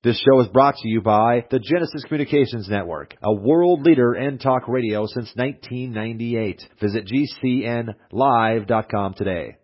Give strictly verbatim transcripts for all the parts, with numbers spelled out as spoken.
This show is brought to you by the Genesis Communications Network, a world leader in talk radio since nineteen ninety-eight. Visit G C N live dot com today.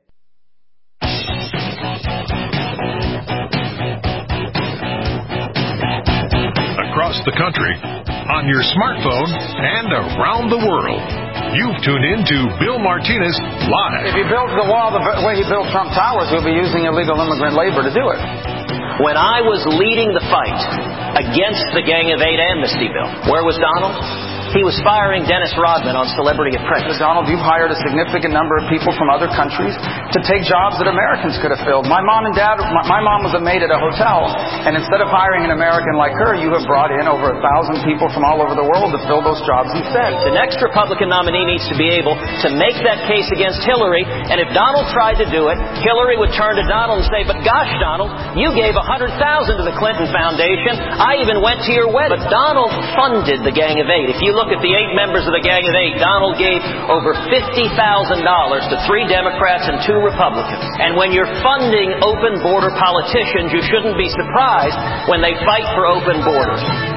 Across the country, on your smartphone, and around the world, you've tuned in to Bill Martinez Live. If he builds the wall the way he built Trump Towers, he'll be using illegal immigrant labor to do it. When I was leading the fight against the Gang of Eight amnesty bill, where was Donald? He was firing Dennis Rodman on Celebrity Apprentice. Donald, you've hired a significant number of people from other countries to take jobs that Americans could have filled. My mom and dad, my, my mom was a maid at a hotel, and instead of hiring an American like her, you have brought in over a thousand people from all over the world to fill those jobs instead. The next Republican nominee needs to be able to make that case against Hillary, and if Donald tried to do it, Hillary would turn to Donald and say, but gosh, Donald, you gave one hundred thousand dollars to the Clinton Foundation. I even went to your wedding. But Donald funded the Gang of Eight. If you look Look at the eight members of the Gang of Eight, Donald gave over fifty thousand dollars to three Democrats and two Republicans. And when you're funding open border politicians, you shouldn't be surprised when they fight for open borders.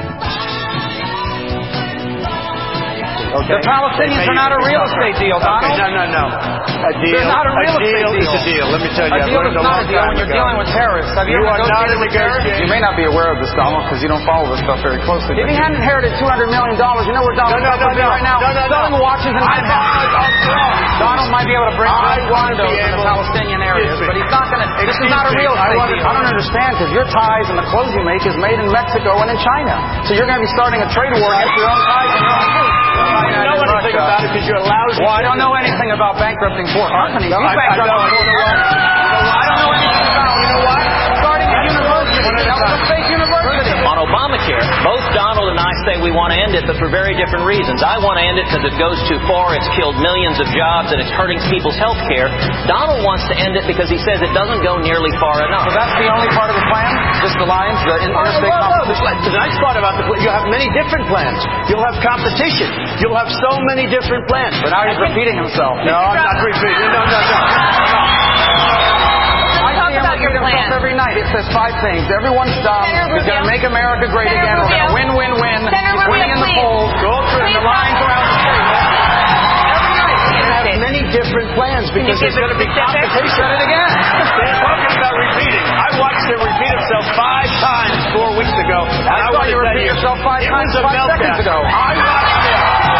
Okay. The Palestinians are not a real estate deal, Donald. Okay, no, no, no. A deal. They're not a real a deal estate deal. is a deal. Let me tell you. A deal is not a deal when you're dealing with terrorists. Have you, you ever are not a with terrorists? You may not be aware of this, Donald, because you don't follow this stuff very closely. If he hadn't inherited two hundred million dollars, you know where Donald no, no, no, no, right now? No, no, no. Selling watches in Manhattan. Donald might be able to bring condos to the Palestinian areas, but he's not going to. This is not a real estate deal. I don't understand, because your ties and the clothes you make is made in Mexico and in China. So you're going to be starting a trade war against your own ties and your own food. You know anything about it because you're lousy. Well, I don't know anything about bankrupting four companies. No, you I, I, don't, four you know what? I don't know anything about it. You know what? Starting a university. That was a fake university. On Obamacare, both Donald and I say we want to end it, but for very different reasons. I want to end it because it goes too far, it's killed millions of jobs, and it's hurting people's health care. Donald wants to end it because he says it doesn't go nearly far enough. So that's the only part of the plan? Just the lines, the interstate well, competition? No, the nice part about the plan, you have many different plans. You'll have competition. You'll have so many different plans. But now he's repeating himself. No, I'm not repeating. No, no, no. no. About your plan. Every night it says five things. Everyone's dumb. We're going to make America great Senator again. We're going to win, win, win. Senator We're winning in the polls. Go through the lines around the state. Every night. You have many different plans because there's going to be competition. Said it again. They're talking about repeating. I watched him repeat himself five times four weeks ago. And I, I thought you repeated yourself five times five seconds ago. I watched him.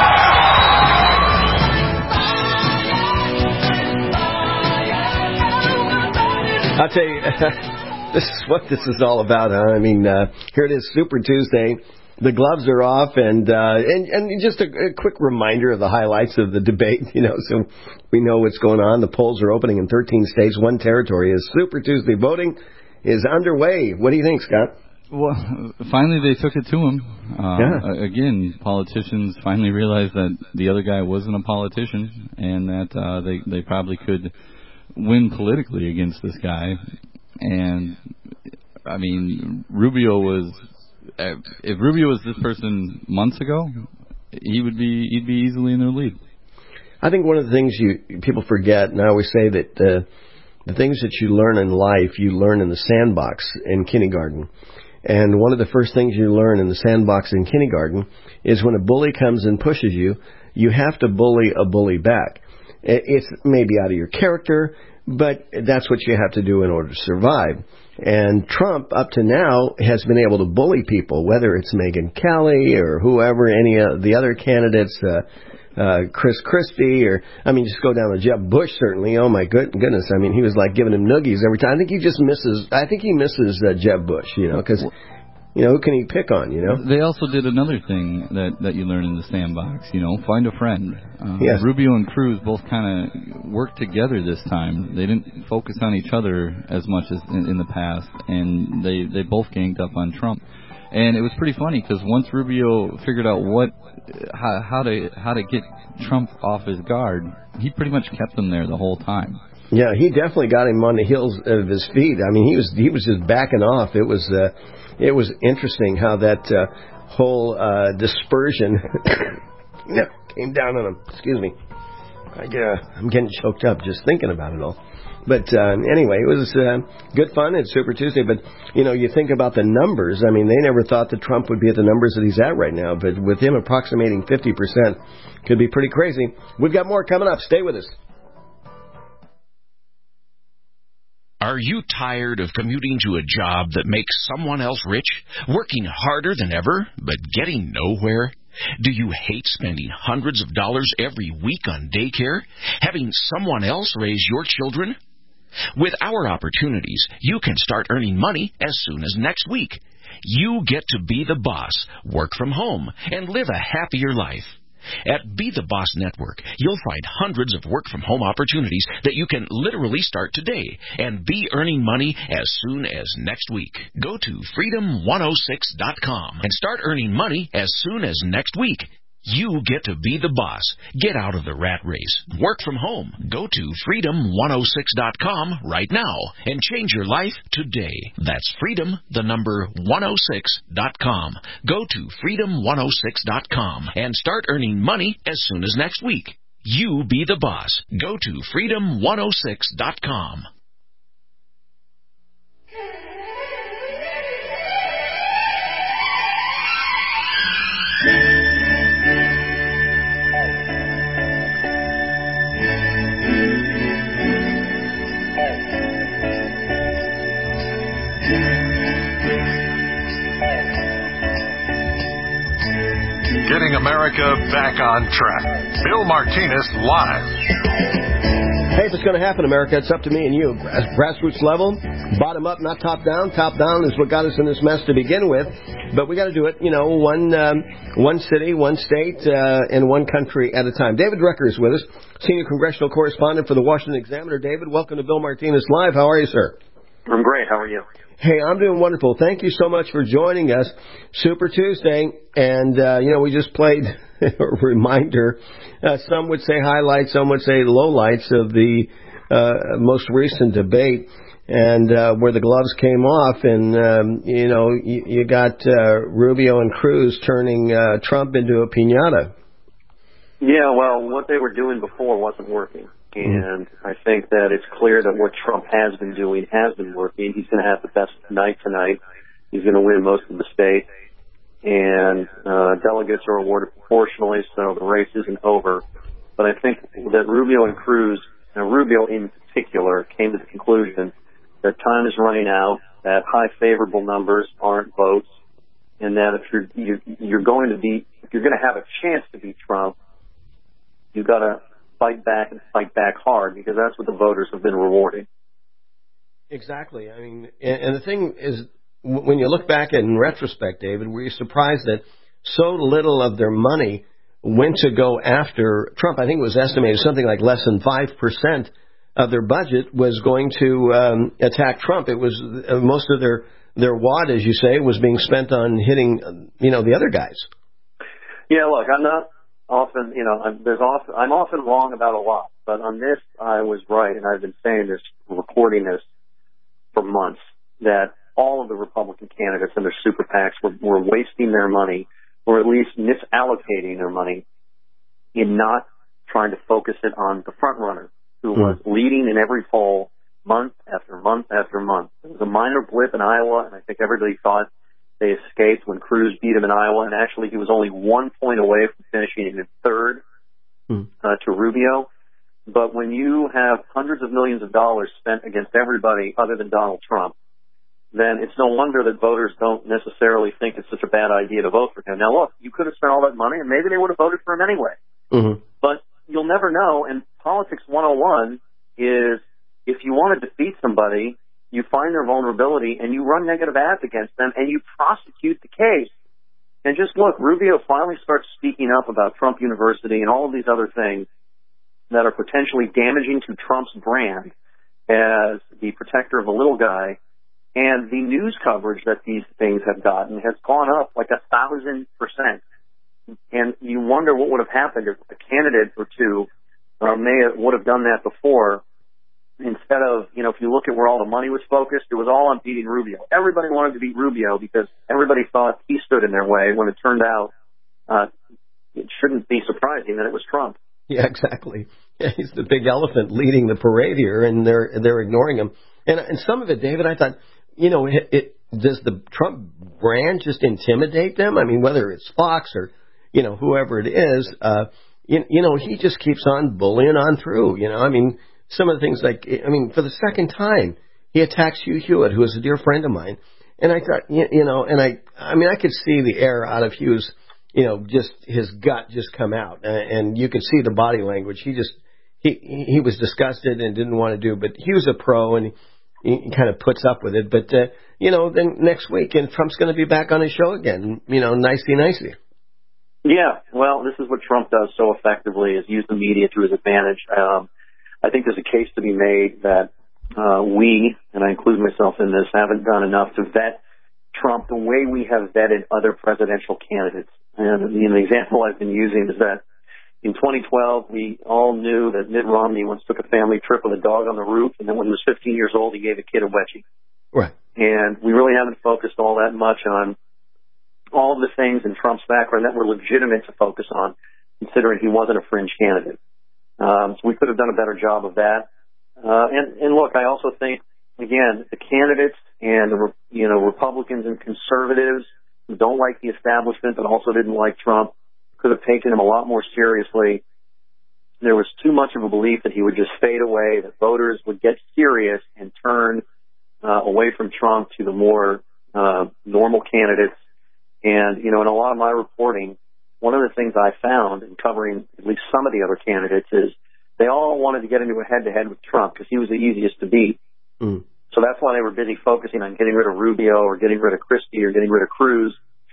I'll tell you, this is what this is all about, huh? I mean, uh, here it is, Super Tuesday. The gloves are off, and uh, and, and just a, a quick reminder of the highlights of the debate, you know, so we know what's going on. The polls are opening in thirteen states, one territory. Is Super Tuesday voting is underway. What do you think, Scott? Well, finally they took it to him. Uh, yeah. Again, politicians finally realized that the other guy wasn't a politician, and that uh, they they probably could win politically against this guy. And I mean, Rubio was if Rubio was this person months ago, he would be he'd be easily in their lead. I think one of the things you people forget, and I always say that uh, the things that you learn in life, you learn in the sandbox in kindergarten. And one of the first things you learn in the sandbox in kindergarten is when a bully comes and pushes you, you have to bully a bully back. It's maybe out of your character, but that's what you have to do in order to survive. And Trump, up to now, has been able to bully people, whether it's Megyn Kelly or whoever, any of the other candidates, uh, uh, Chris Christie, or, I mean, just go down to Jeb Bush, certainly. Oh, my good, goodness. I mean, he was like giving him noogies every time. I think he just misses, I think he misses uh, Jeb Bush, you know, because... You know, who can he pick on, you know? They also did another thing that, that you learn in the sandbox, you know, find a friend. Uh, yes. Rubio and Cruz both kind of worked together this time. They didn't focus on each other as much as in, in the past, and they, they both ganged up on Trump. And it was pretty funny because once Rubio figured out what how, how to how to get Trump off his guard, he pretty much kept him there the whole time. Yeah, he definitely got him on the heels of his feet. I mean, he was he was just backing off. It was uh, it was interesting how that uh, whole uh, dispersion came down on him. Excuse me, I, uh, I'm getting choked up just thinking about it all. But uh, anyway, it was uh, good fun. It's Super Tuesday. But, you know, you think about the numbers. I mean, they never thought that Trump would be at the numbers that he's at right now. But with him approximating fifty percent, could be pretty crazy. We've got more coming up. Stay with us. Are you tired of commuting to a job that makes someone else rich, working harder than ever, but getting nowhere? Do you hate spending hundreds of dollars every week on daycare, having someone else raise your children? With our opportunities, you can start earning money as soon as next week. You get to be the boss, work from home, and live a happier life. At Be the Boss Network, you'll find hundreds of work-from-home opportunities that you can literally start today and be earning money as soon as next week. Go to freedom one oh six dot com and start earning money as soon as next week. You get to be the boss. Get out of the rat race. Work from home. Go to freedom one oh six dot com right now and change your life today. That's freedom, the number one oh six dot com. Go to freedom one oh six dot com and start earning money as soon as next week. You be the boss. Go to freedom one oh six dot com. Getting America back on track. Bill Martinez Live. Hey, if it's going to happen, America, it's up to me and you. Grassroots level, bottom up, not top down. Top down is what got us in this mess to begin with. But we got to do it, you know, one um, one city, one state, uh, and one country at a time. David Drucker is with us, senior congressional correspondent for the Washington Examiner. David, welcome to Bill Martinez Live. How are you, sir? I'm great. How are you? Hey, I'm doing wonderful. Thank you so much for joining us. Super Tuesday, and, uh, you know, we just played a reminder. Uh, some would say highlights, some would say lowlights of the uh, most recent debate, and uh, where the gloves came off, and, um, you know, you, you got uh, Rubio and Cruz turning uh, Trump into a piñata. Yeah, well, what they were doing before wasn't working. And I think that it's clear that what Trump has been doing has been working. He's going to have the best night tonight. He's going to win most of the state. And uh, delegates are awarded proportionally, so the race isn't over. But I think that Rubio and Cruz, and Rubio in particular, came to the conclusion that time is running out, that high favorable numbers aren't votes, and that if you're, you're, you're going to be, if you're going to have a chance to beat Trump, you've got to fight back and fight back hard, because that's what the voters have been rewarding. Exactly. I mean, and, and the thing is, when you look back in retrospect, David, were you surprised that so little of their money went to go after Trump? I think it was estimated something like less than five percent of their budget was going to um, attack Trump. It was uh, most of their, their wad, as you say, was being spent on hitting, you know, the other guys. Yeah, look, I'm not often, you know, I'm, there's often, I'm often wrong about a lot, but on this I was right, and I've been saying this, reporting this for months, that all of the Republican candidates and their super PACs were, were wasting their money, or at least misallocating their money, in not trying to focus it on the front runner, who mm. was leading in every poll month after month after month. It was a minor blip in Iowa, and I think everybody thought they escaped when Cruz beat him in Iowa, and actually he was only one point away from finishing in third mm. uh, to Rubio. But when you have hundreds of millions of dollars spent against everybody other than Donald Trump, then it's no wonder that voters don't necessarily think it's such a bad idea to vote for him. Now, look, you could have spent all that money, and maybe they would have voted for him anyway. Mm-hmm. But you'll never know, and Politics one oh one is, if you want to defeat somebody, you find their vulnerability, and you run negative ads against them, and you prosecute the case. And just look, Rubio finally starts speaking up about Trump University and all of these other things that are potentially damaging to Trump's brand as the protector of the little guy. And the news coverage that these things have gotten has gone up like a thousand percent. And you wonder what would have happened if a candidate or two uh, may have, would have done that before. Instead of, you know, if you look at where all the money was focused, it was all on beating Rubio. Everybody wanted to beat Rubio because everybody thought he stood in their way, when it turned out uh, it shouldn't be surprising that it was Trump. Yeah, exactly. Yeah, he's the big elephant leading the parade here, and they're they're ignoring him. And and some of it, David, I thought, you know, it, it does the Trump brand just intimidate them? I mean, whether it's Fox or, you know, whoever it is, uh, you, you know, he just keeps on bullying on through. You know, I mean, some of the things like, I mean, for the second time, he attacks Hugh Hewitt, who is a dear friend of mine. And I thought, you, you know, and I, I mean, I could see the air out of Hugh's, you know, just his gut just come out, uh, and you could see the body language. He just, he, he was disgusted and didn't want to do, but he was a pro and he, he kind of puts up with it. But, uh, you know, then next week, and Trump's going to be back on his show again, you know, nicey, nicey. Yeah, well, this is what Trump does so effectively, is use the media to his advantage. Um, I think there's a case to be made that uh, we, and I include myself in this, haven't done enough to vet Trump the way we have vetted other presidential candidates. And the, the example I've been using is that in twenty twelve, we all knew that Mitt Romney once took a family trip with a dog on the roof, and then when he was fifteen years old, he gave a kid a wedgie. Right. And we really haven't focused all that much on all of the things in Trump's background that were legitimate to focus on, considering he wasn't a fringe candidate. Um, so we could have done a better job of that. Uh, and, and look, I also think, again, the candidates and the, you know, Republicans and conservatives who don't like the establishment but also didn't like Trump could have taken him a lot more seriously. There was too much of a belief that he would just fade away, that voters would get serious and turn uh, away from Trump to the more uh, normal candidates. And, you know, in a lot of my reporting, one of the things I found in covering at least some of the other candidates is they all wanted to get into a head-to-head with Trump because he was the easiest to beat. Mm. So that's why they were busy focusing on getting rid of Rubio or getting rid of Christie or getting rid of Cruz.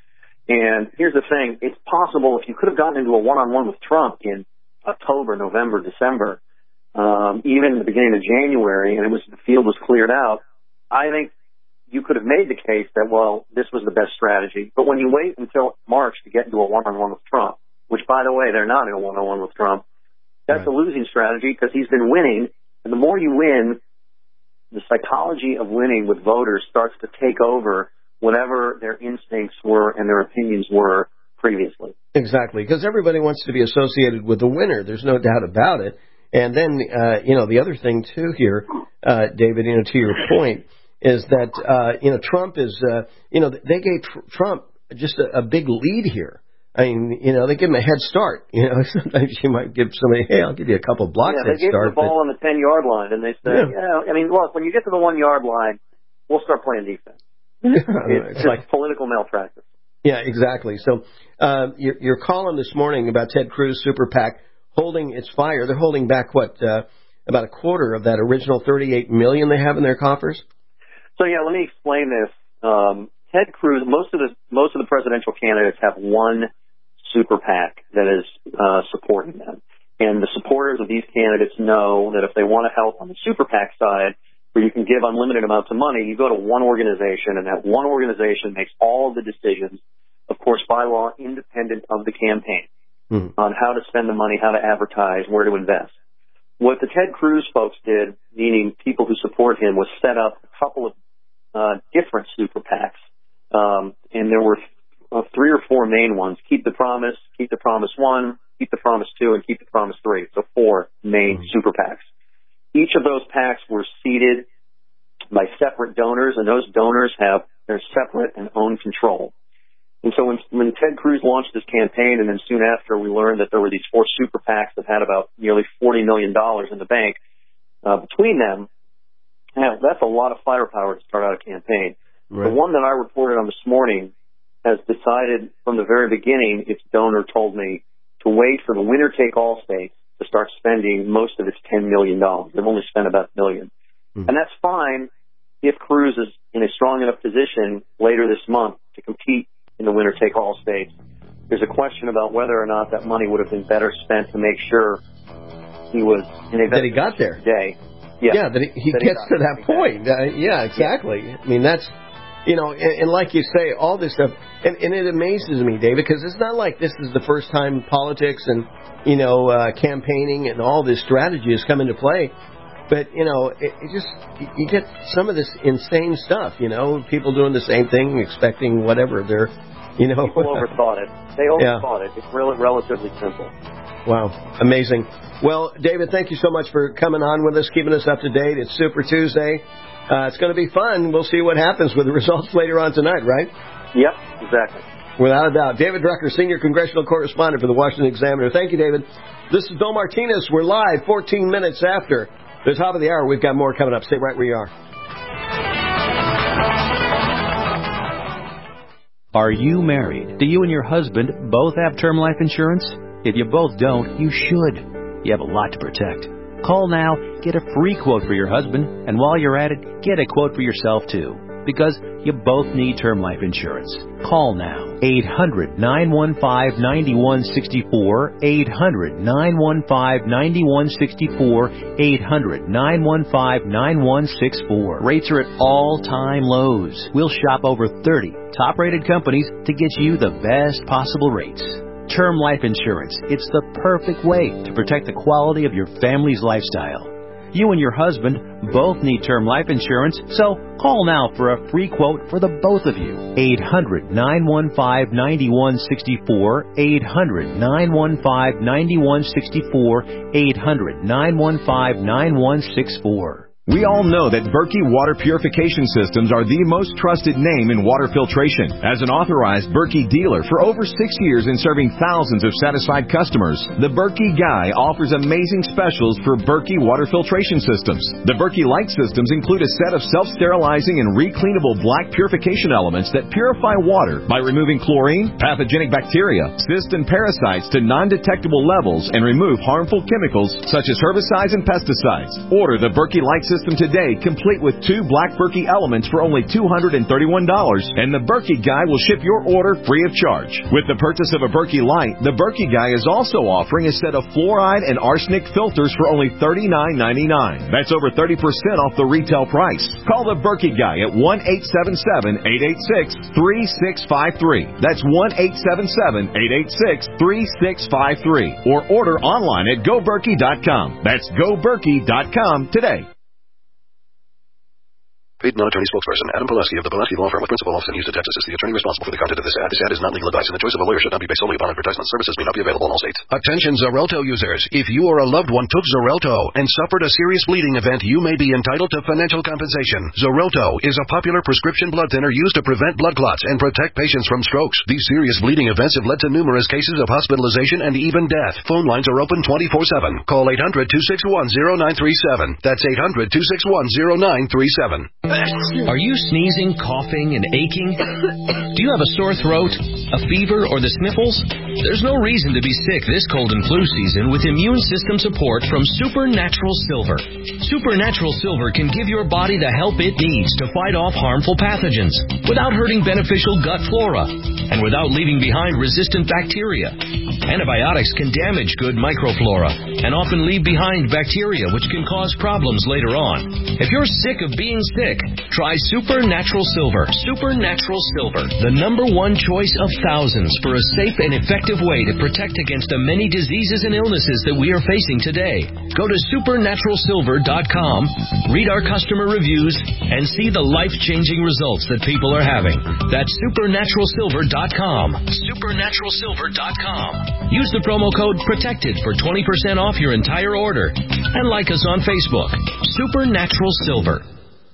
And here's the thing. It's possible if you could have gotten into a one-on-one with Trump in October, November, December, um, even the beginning of January, and it was the field was cleared out, I think you could have made the case that, well, this was the best strategy. But when you wait until March to get into a one-on-one with Trump, which, by the way, they're not in a one-on-one with Trump, that's right. A losing strategy because he's been winning. And the more you win, the psychology of winning with voters starts to take over whatever their instincts were and their opinions were previously. Exactly, because everybody wants to be associated with the winner. There's no doubt about it. And then, uh, you know, the other thing, too, here, uh, David, you know, to your point, is that, uh, you know, Trump is, uh, you know, they gave tr- Trump just a, a big lead here. I mean, you know, they give him a head start. You know, sometimes you might give somebody, hey, I'll give you a couple blocks yeah, head start. Yeah, they gave the ball but, on the ten-yard line, and they say, yeah. yeah, I mean, look, when you get to the one-yard line, we'll start playing defense. It's, it's just like political malpractice. Yeah, exactly. So uh, your, your column this morning about Ted Cruz Super PAC holding its fire, they're holding back, what, uh, about a quarter of that original thirty-eight million dollars they have in their coffers? So, yeah, let me explain this. Um, Ted Cruz, most of the most of the presidential candidates have one super PAC that is uh, supporting them. And the supporters of these candidates know that if they want to help on the super PAC side, where you can give unlimited amounts of money, you go to one organization, and that one organization makes all of the decisions, of course, by law, independent of the campaign, mm-hmm. on how to spend the money, how to advertise, where to invest. What the Ted Cruz folks did, meaning people who support him, was set up a couple of uh, different super PACs, um, and there were uh, three or four main ones: Keep the Promise, Keep the Promise One, Keep the Promise Two, and Keep the Promise Three. So four main mm-hmm. super PACs. Each of those PACs were seeded by separate donors, and those donors have their separate and own control. And so when, when Ted Cruz launched his campaign, and then soon after we learned that there were these four super PACs that had about nearly forty million dollars in the bank uh, between them, now, that's a lot of firepower to start out a campaign. Right. The one that I reported on this morning has decided from the very beginning, its donor told me to wait for the winner-take-all states to start spending most of its ten million dollars. They've only spent about a million. Mm-hmm. And that's fine if Cruz is in a strong enough position later this month to compete in the winner-take-all states. There's a question about whether or not that money would have been better spent to make sure he was in a that he got there. Day. Yeah, yeah that he, he that gets he to that point. Uh, yeah, exactly. Yeah. I mean, that's, you know, and, and like you say, all this stuff, and, and it amazes me, David, because it's not like this is the first time politics and, you know, uh, campaigning and all this strategy has come into play. But, you know, it, it just, you get some of this insane stuff, you know, people doing the same thing, expecting whatever they're, you know. People overthought it. They overthought yeah. it. It's really relatively simple. Wow. Amazing. Well, David, thank you so much for coming on with us, keeping us up to date. It's Super Tuesday. Uh, it's going to be fun. We'll see what happens with the results later on tonight, right? Yep, exactly. Without a doubt. David Drucker, Senior Congressional Correspondent for the Washington Examiner. Thank you, David. This is Bill Martinez. We're live fourteen minutes after the top of the hour. We've got more coming up. Stay right where you are. Are you married? Do you and your husband both have term life insurance? If you both don't, you should. You have a lot to protect. Call now, get a free quote for your husband, and while you're at it, get a quote for yourself too. Because you both need term life insurance. Call now. eight hundred, nine one five, nine one six four. eight hundred, nine one five, nine one six four. eight hundred, nine one five, nine one six four. Rates are at all-time lows. We'll shop over thirty top-rated companies to get you the best possible rates. Term life insurance. It's the perfect way to protect the quality of your family's lifestyle. You and your husband both need term life insurance, so call now for a free quote for the both of you. eight hundred, nine one five, nine one six four. eight hundred, nine one five, nine one six four. eight hundred, nine one five, nine one six four. We all know that Berkey Water Purification Systems are the most trusted name in water filtration. As an authorized Berkey dealer for over six years and serving thousands of satisfied customers, the Berkey Guy offers amazing specials for Berkey Water Filtration Systems. The Berkey Light Systems include a set of self-sterilizing and recleanable black purification elements that purify water by removing chlorine, pathogenic bacteria, cysts, and parasites to non-detectable levels and remove harmful chemicals such as herbicides and pesticides. Order the Berkey Light System System today, complete with two black Berkey elements for only two hundred thirty-one dollars, and the Berkey Guy will ship your order free of charge. With the purchase of a Berkey Light, the Berkey Guy is also offering a set of fluoride and arsenic filters for only thirty-nine ninety-nine. That's over thirty percent off the retail price. Call the Berkey Guy at one eight seven seven, eight eight six, three six five three. That's one eight seven seven, eight eight six, three six five three. Or order online at go berkey dot com. That's go berkey dot com today. Paid non-attorney spokesperson Adam Pulaski of the Pulaski Law Firm with principal office in Houston, Texas is the attorney responsible for the content of this ad. This ad is not legal advice, and the choice of a lawyer should not be based solely upon advertisement. Services may not be available in all states. Attention Xarelto users. If you or a loved one took Xarelto and suffered a serious bleeding event, you may be entitled to financial compensation. Xarelto is a popular prescription blood thinner used to prevent blood clots and protect patients from strokes. These serious bleeding events have led to numerous cases of hospitalization and even death. Phone lines are open twenty-four seven. Call eight hundred, two six one, zero nine three seven. That's eight hundred, two six one, zero nine three seven. Are you sneezing, coughing, and aching? Do you have a sore throat, a fever, or the sniffles? There's no reason to be sick this cold and flu season with immune system support from Supernatural Silver. Supernatural Silver can give your body the help it needs to fight off harmful pathogens without hurting beneficial gut flora and without leaving behind resistant bacteria. Antibiotics can damage good microflora and often leave behind bacteria which can cause problems later on. If you're sick of being sick, try Supernatural Silver. Supernatural Silver, the number one choice of thousands for a safe and effective way to protect against the many diseases and illnesses that we are facing today. Go to supernatural silver dot com, read our customer reviews, and see the life-changing results that people are having. That's supernatural silver dot com. supernatural silver dot com. Use the promo code PROTECTED for twenty percent off your entire order. And like us on Facebook. Supernatural Silver.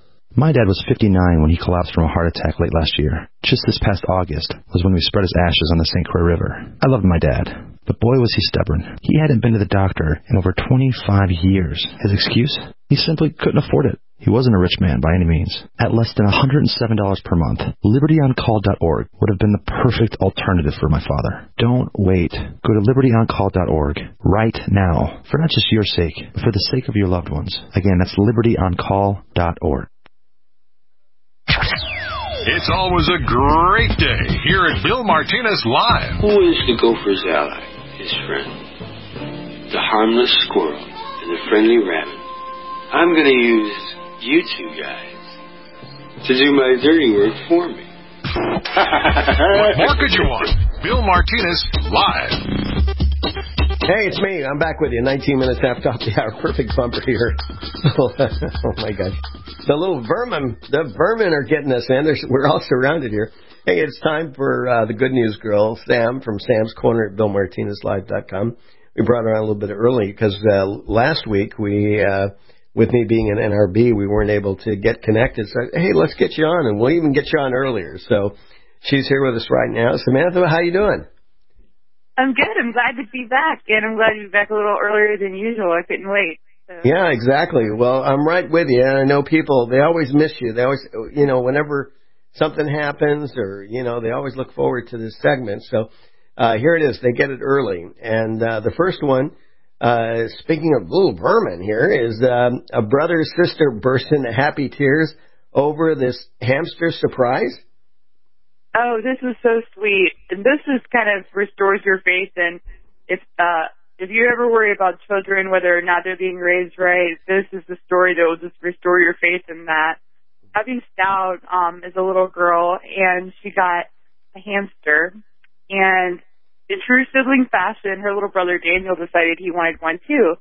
My dad was fifty-nine when he collapsed from a heart attack late last year. Just this past August was when we spread his ashes on the Saint Croix River. I loved my dad, but boy was he stubborn. He hadn't been to the doctor in over twenty-five years. His excuse? He simply couldn't afford it. He wasn't a rich man by any means. At less than one hundred seven dollars per month, liberty on call dot org would have been the perfect alternative for my father. Don't wait. Go to liberty on call dot org right now, for not just your sake, but for the sake of your loved ones. Again, that's liberty on call dot org. It's always a great day here at Bill Martinez Live. Who is the gopher's ally, his friend? The harmless squirrel and the friendly rabbit. I'm going to use you two guys to do my dirty work for me. What more could you want? Bill Martinez Live. Hey, it's me. I'm back with you. nineteen minutes after top of the hour. Perfect bumper here. Oh, my gosh. The little vermin, the vermin are getting us, man. There's, we're all surrounded here. Hey, it's time for uh, the Good News Girl, Sam, from Sam's Corner at bill martinez live dot com. we brought her on a little bit early because uh, last week we, uh, with me being an N R B, we weren't able to get connected. So, hey, let's get you on, and we'll even get you on earlier. So she's here with us right now. Samantha, how you doing? I'm good. I'm glad to be back, and I'm glad to be back a little earlier than usual. I couldn't wait. So. Yeah, exactly. Well, I'm right with you. I know people, they always miss you. They always, you know, whenever something happens or, you know, they always look forward to this segment. So uh, here it is. They get it early. And uh, the first one, uh, speaking of little vermin here, is um, a brother-sister burst into happy tears over this hamster surprise. Oh, this is so sweet. And this is kind of restores your faith. And if, uh, if you ever worry about children, whether or not they're being raised right, this is the story that will just restore your faith in that. Abby Stout um, is a little girl, and she got a hamster. And in true sibling fashion, her little brother Daniel decided he wanted one too.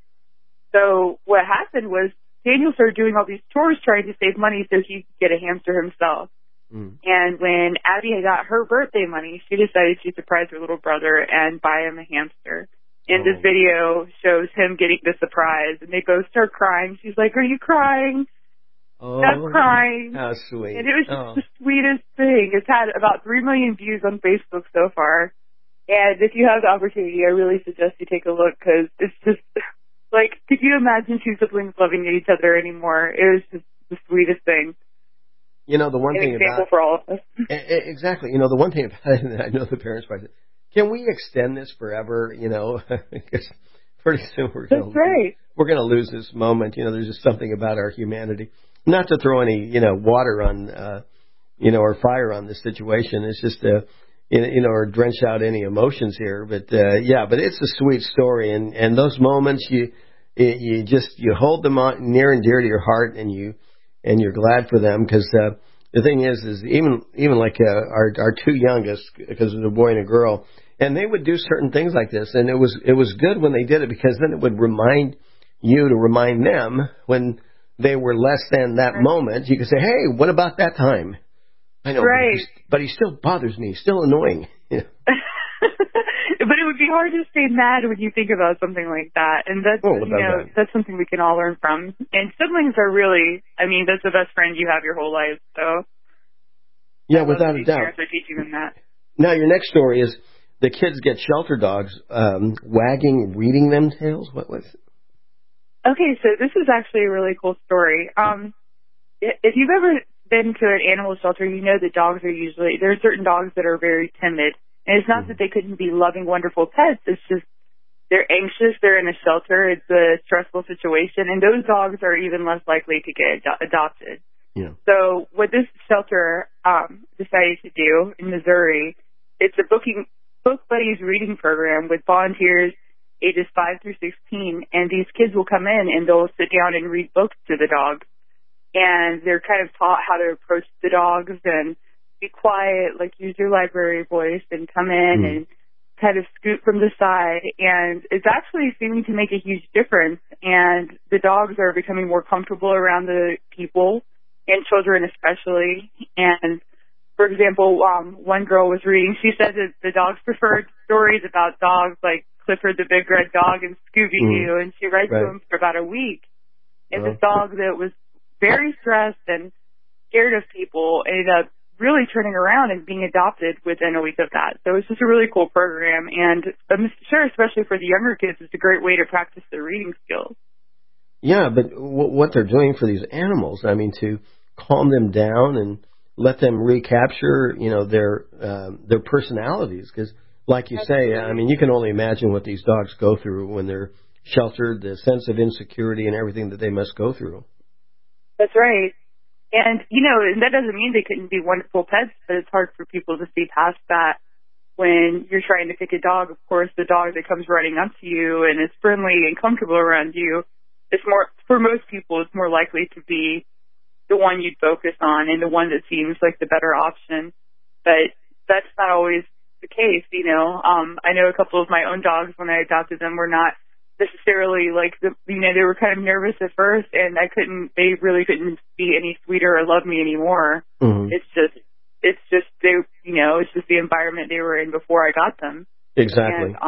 So what happened was Daniel started doing all these chores trying to save money so he could get a hamster himself. Mm. And when Abby had got her birthday money, she decided she'd surprise her little brother and buy him a hamster. And oh. This video shows him getting the surprise, and they both start crying. She's like, "Are you crying?" Oh, Stop crying. How sweet. And it was just oh. the sweetest thing. It's had about three million views on Facebook so far. And if you have the opportunity, I really suggest you take a look, because it's just, like, could you imagine two siblings loving each other anymore? It was just the sweetest thing. You know, the one An thing example about... for all of us. Exactly. You know, the one thing about it, I know the parents might say, can we extend this forever, you know, because pretty soon we're going right. we're going to lose this moment. You know, there's just something about our humanity. Not to throw any, you know, water on, uh, you know, or fire on this situation. It's just, uh, you know, or drench out any emotions here. But, uh, yeah, but it's a sweet story. And, and those moments, you, you just, you hold them on near and dear to your heart, and you, and you're glad for them. Because, uh, the thing is, is even, even like, uh, our, our two youngest, because it was a boy and a girl, and they would do certain things like this. And it was, it was good when they did it, because then it would remind you to remind them when they were less than that right. moment. You could say, hey, what about that time? I know, right. but, he, but he still bothers me. He's still annoying. Yeah. But it would be hard to stay mad when you think about something like that. And that's, oh, you know, that? that's something we can all learn from. And siblings are really, I mean, that's the best friend you have your whole life. So, yeah, without a doubt. Parents are teaching them that. Now, your next story is the kids get shelter dogs um, wagging, reading them tails. What was it? Okay, so this is actually a really cool story. Um, if you've ever been to an animal shelter, you know that dogs are usually, there are certain dogs that are very timid. And it's not mm-hmm. that they couldn't be loving, wonderful pets. It's just they're anxious. They're in a shelter. It's a stressful situation. And those dogs are even less likely to get ad- adopted. Yeah. So what this shelter um, decided to do in Missouri, it's a booking book buddies reading program with volunteers ages five through sixteen, and these kids will come in and they'll sit down and read books to the dogs. And they're kind of taught how to approach the dogs and be quiet, like use your library voice and come in mm. and kind of scoot from the side. And it's actually seeming to make a huge difference. And the dogs are becoming more comfortable around the people, and children especially. And for example, um, one girl was reading, she said that the dogs preferred stories about dogs like Clifford the Big Red Dog and Scooby-Doo, mm. and she read right. to them for about a week. And oh. this dog that was very stressed and scared of people ended up really turning around and being adopted within a week of that. So it's just a really cool program, and I'm sure especially for the younger kids, it's a great way to practice their reading skills. Yeah, but w- what they're doing for these animals, I mean, to calm them down and let them recapture, you know, their um, their personalities, because like you Absolutely. say, I mean, you can only imagine what these dogs go through when they're sheltered, the sense of insecurity and everything that they must go through. That's right. And, you know, and that doesn't mean they couldn't be wonderful pets, but it's hard for people to see past that when you're trying to pick a dog. Of course, the dog that comes running up to you and is friendly and comfortable around you, it's more, for most people, it's more likely to be the one you'd focus on and the one that seems like the better option. But that's not always the case, you know. Um, I know a couple of my own dogs, when I adopted them, were not necessarily like, the, you know, they were kind of nervous at first, and I couldn't, they really couldn't be any sweeter or love me anymore. Mm-hmm. It's just, it's just, they, you know, it's just the environment they were in before I got them. Exactly. And, um,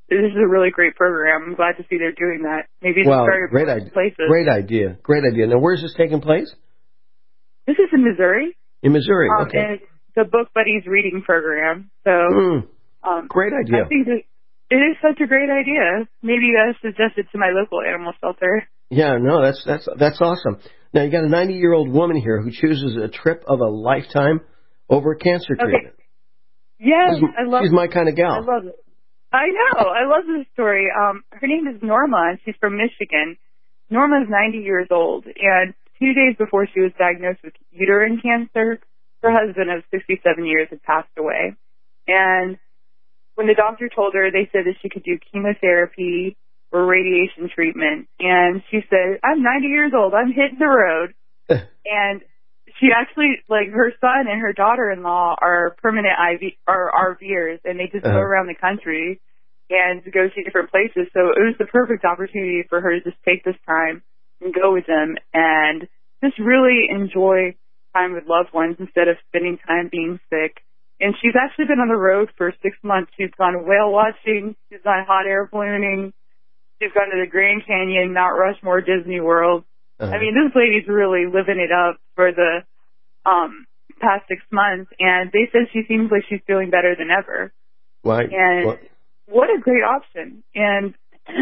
this is a really great program. I'm glad to see they're doing that. Maybe Well, start great idea. places. Great idea. Great idea. Now, where's this taking place? This is in Missouri. In Missouri. Um, Okay. and it's the Book Buddies reading program. So, Mm. um, Great idea. I think that it is such a great idea. Maybe you guys suggest it to my local animal shelter. Yeah, no, that's that's that's awesome. Now you got a ninety-year-old woman here who chooses a trip of a lifetime over cancer treatment. Okay. Yes, she's, I love. She's my kind of gal. I love it. I know. I love this story. Um, her name is Norma, and she's from Michigan. Norma is ninety years old, and two days before she was diagnosed with uterine cancer, her husband of sixty-seven years had passed away. And when the doctor told her, they said that she could do chemotherapy or radiation treatment. And she said, I'm ninety years old. I'm hitting the road. And she actually, like, her son and her daughter-in-law are permanent I V, are RVers, and they just Uh-huh. go around the country and go to different places. So it was the perfect opportunity for her to just take this time and go with them and just really enjoy time with loved ones instead of spending time being sick. And she's actually been on the road for six months. She's gone whale watching. She's gone hot air ballooning. She's gone to the Grand Canyon, Mount Rushmore, Disney World. Uh-huh. I mean, this lady's really living it up for the um past six months. And they said she seems like she's feeling better than ever. Why? And What? what a great option. And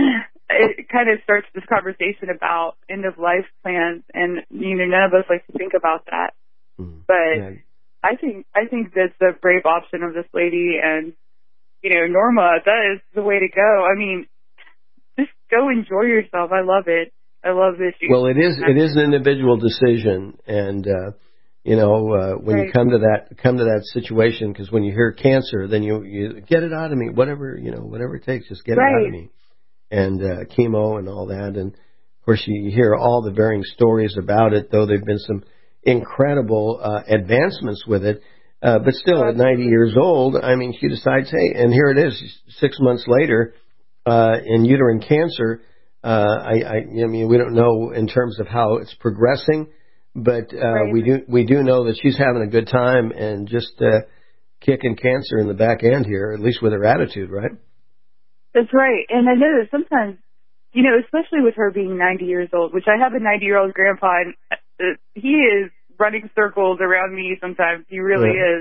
it kind of starts this conversation about end-of-life plans. And, you know, none of us like to think about that. Mm. But Yeah. I think I think that's the brave option of this lady, and you know, Norma, that is the way to go. I mean, just go enjoy yourself. I love it. I love this. Well, it is it is an individual decision, and uh, you know uh, when Right. you come to that come to that situation, because when you hear cancer, then you you get it out of me, whatever you know, whatever it takes, just get it out Right. of me, and uh, chemo and all that, and of course you hear all the varying stories about it, though there've been some incredible uh, advancements with it. Uh, but still, at ninety years old, I mean, she decides, hey, and here it is, six months later, uh, in uterine cancer. Uh, I, I, I mean, we don't know in terms of how it's progressing, but uh, Right. we do we do know that she's having a good time and just uh, kicking cancer in the back end here, at least with her attitude, right? That's right. And I know that sometimes, you know, especially with her being ninety years old, which I have a ninety-year-old grandpa, and uh, he is running circles around me sometimes. He really Yeah. is.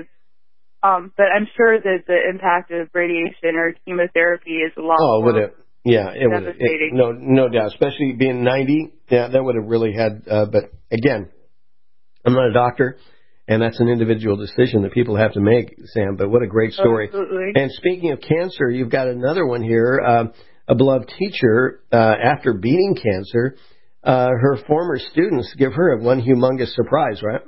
Um, but I'm sure that the impact of radiation or chemotherapy is a lot Oh, more would it? Yeah, it would. It, devastating. no, no doubt. Especially being ninety, yeah, that would have really had. Uh, but again, I'm not a doctor, and that's an individual decision that people have to make, Sam. But what a great story! Absolutely. And speaking of cancer, you've got another one here. Uh, a beloved teacher, uh, after beating cancer, uh, her former students give her one humongous surprise, right?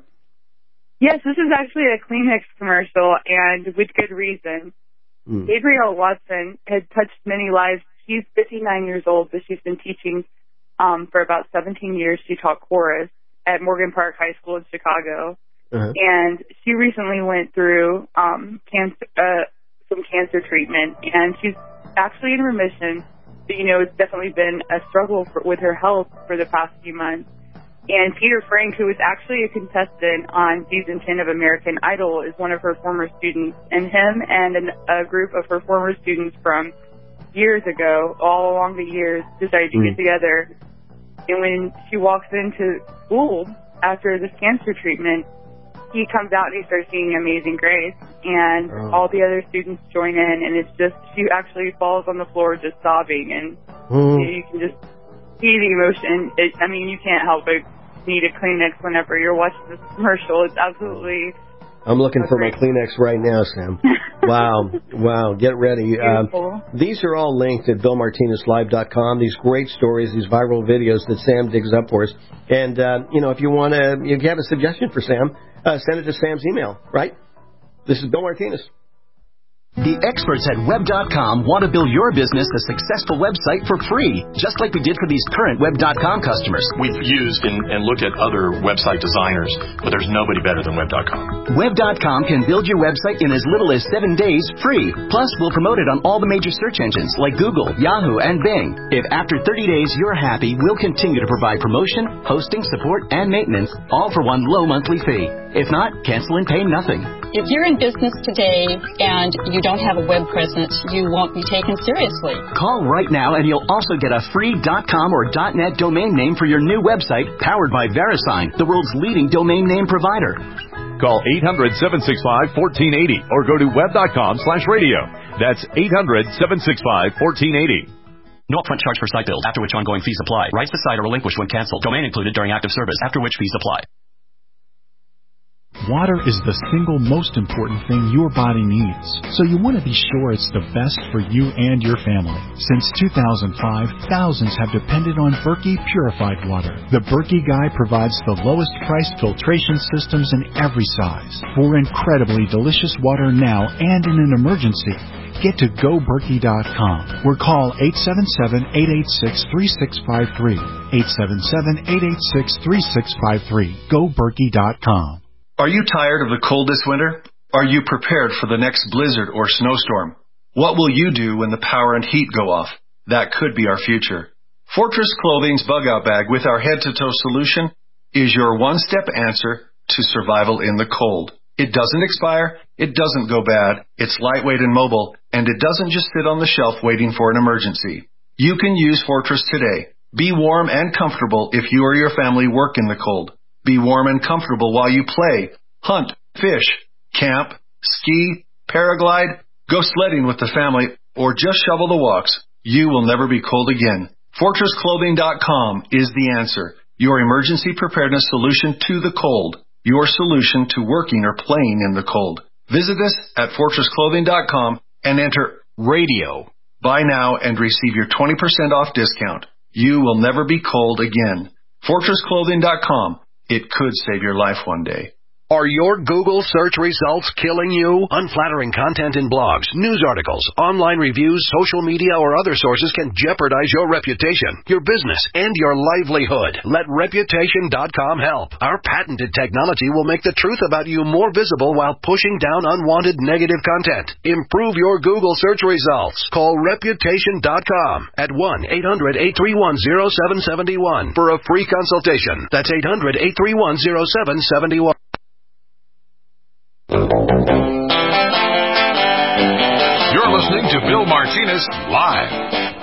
Yes, this is actually a Kleenex commercial, and with good reason. Hmm. Gabrielle Watson had touched many lives. She's fifty-nine years old, but she's been teaching um, for about seventeen years. She taught chorus at Morgan Park High School in Chicago. Uh-huh. And she recently went through um, cancer, uh, some cancer treatment, and she's actually in remission. But, you know, it's definitely been a struggle for, with her health for the past few months. And Peter Frank, who is actually a contestant on season ten of American Idol, is one of her former students. And him and an, a group of her former students from years ago, all along the years, decided to Mm. get together. And when she walks into school after this cancer treatment, he comes out and he starts singing Amazing Grace. And Oh. all the other students join in, and it's just, she actually falls on the floor just sobbing. And Mm. you, you can just see the emotion. It, I mean, you can't help but need a Kleenex whenever you're watching this commercial. It's absolutely I'm looking for my Kleenex right now, Sam. Wow. Wow. Get ready. beautiful. Um, these are all linked at bill martinez live dot com. These great stories, these viral videos that Sam digs up for us. And, uh, you know, if you want to, if you have a suggestion for Sam, uh, send it to Sam's email, right? This is Bill Martinez. The experts at web dot com want to build your business a successful website for free, just like we did for these current web dot com customers. We've used and, and looked at other website designers, but there's nobody better than web dot com. web dot com can build your website in as little as seven days free. Plus, we'll promote it on all the major search engines like Google, Yahoo, and Bing. If after thirty days you're happy, we'll continue to provide promotion, hosting, support, and maintenance, all for one low monthly fee. If not, cancel and pay nothing. If you're in business today and you don't have a web presence, you won't be taken seriously. Call right now and you'll also get a free .com or .net domain name for your new website powered by VeriSign, the world's leading domain name provider. Call eight hundred, seven six five, one four eight zero or go to web.com slash radio. That's eight hundred, seven six five, one four eight zero. No upfront charge for site build, after which ongoing fees apply. Rights to site are relinquished when canceled. Domain included during active service, after which fees apply. Water is the single most important thing your body needs, so you want to be sure it's the best for you and your family. Since two thousand five, thousands have depended on Berkey purified water. The Berkey Guy provides the lowest priced filtration systems in every size for incredibly delicious water now and in an emergency. Get to go berkey dot com or call eight seven seven, eight eight six, three six five three. eight seven seven, eight eight six, three six five three. go berkey dot com. Are you tired of the cold this winter? Are you prepared for the next blizzard or snowstorm? What will you do when the power and heat go off? That could be our future. Fortress Clothing's Bug Out Bag with our head-to-toe solution is your one-step answer to survival in the cold. It doesn't expire, it doesn't go bad, it's lightweight and mobile, and it doesn't just sit on the shelf waiting for an emergency. You can use Fortress today. Be warm and comfortable if you or your family work in the cold. Be warm and comfortable while you play, hunt, fish, camp, ski, paraglide, go sledding with the family, or just shovel the walks. You will never be cold again. Fortress Clothing dot com is the answer. Your emergency preparedness solution to the cold. Your solution to working or playing in the cold. Visit us at Fortress Clothing dot com and enter radio. Buy now and receive your twenty percent off discount. You will never be cold again. Fortress Clothing dot com. It could save your life one day. Are your Google search results killing you? Unflattering content in blogs, news articles, online reviews, social media, or other sources can jeopardize your reputation, your business, and your livelihood. Let Reputation dot com help. Our patented technology will make the truth about you more visible while pushing down unwanted negative content. Improve your Google search results. Call Reputation dot com at one eight hundred, eight three one, zero seven seven one for a free consultation. That's eight hundred, eight three one, zero seven seven one. You're listening to Bill Martinez Live.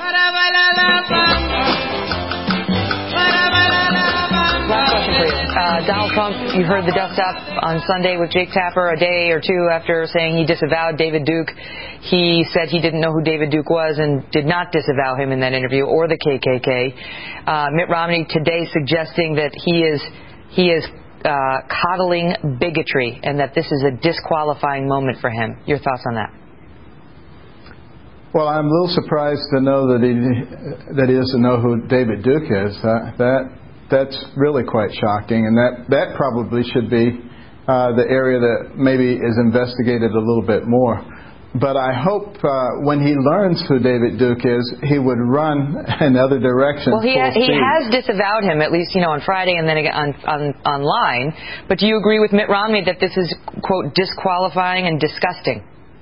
Last question for you. Uh, Donald Trump, you heard the dust up on Sunday with Jake Tapper a day or two after saying he disavowed David Duke. He said he didn't know who David Duke was and did not disavow him in that interview or the K K K. Uh, Mitt Romney today suggesting that he is he is Uh, coddling bigotry and that this is a disqualifying moment for him. Your thoughts on that? Well, I'm a little surprised to know that he that he doesn't know who David Duke is. Uh, that that's really quite shocking, and that that probably should be uh, the area that maybe is investigated a little bit more. But I hope uh, when he learns who David Duke is, he would run in other directions. Well, he, ha- he has disavowed him, at least, you know, on Friday and then again on, on, online. But do you agree with Mitt Romney that this is, quote, disqualifying and disgusting?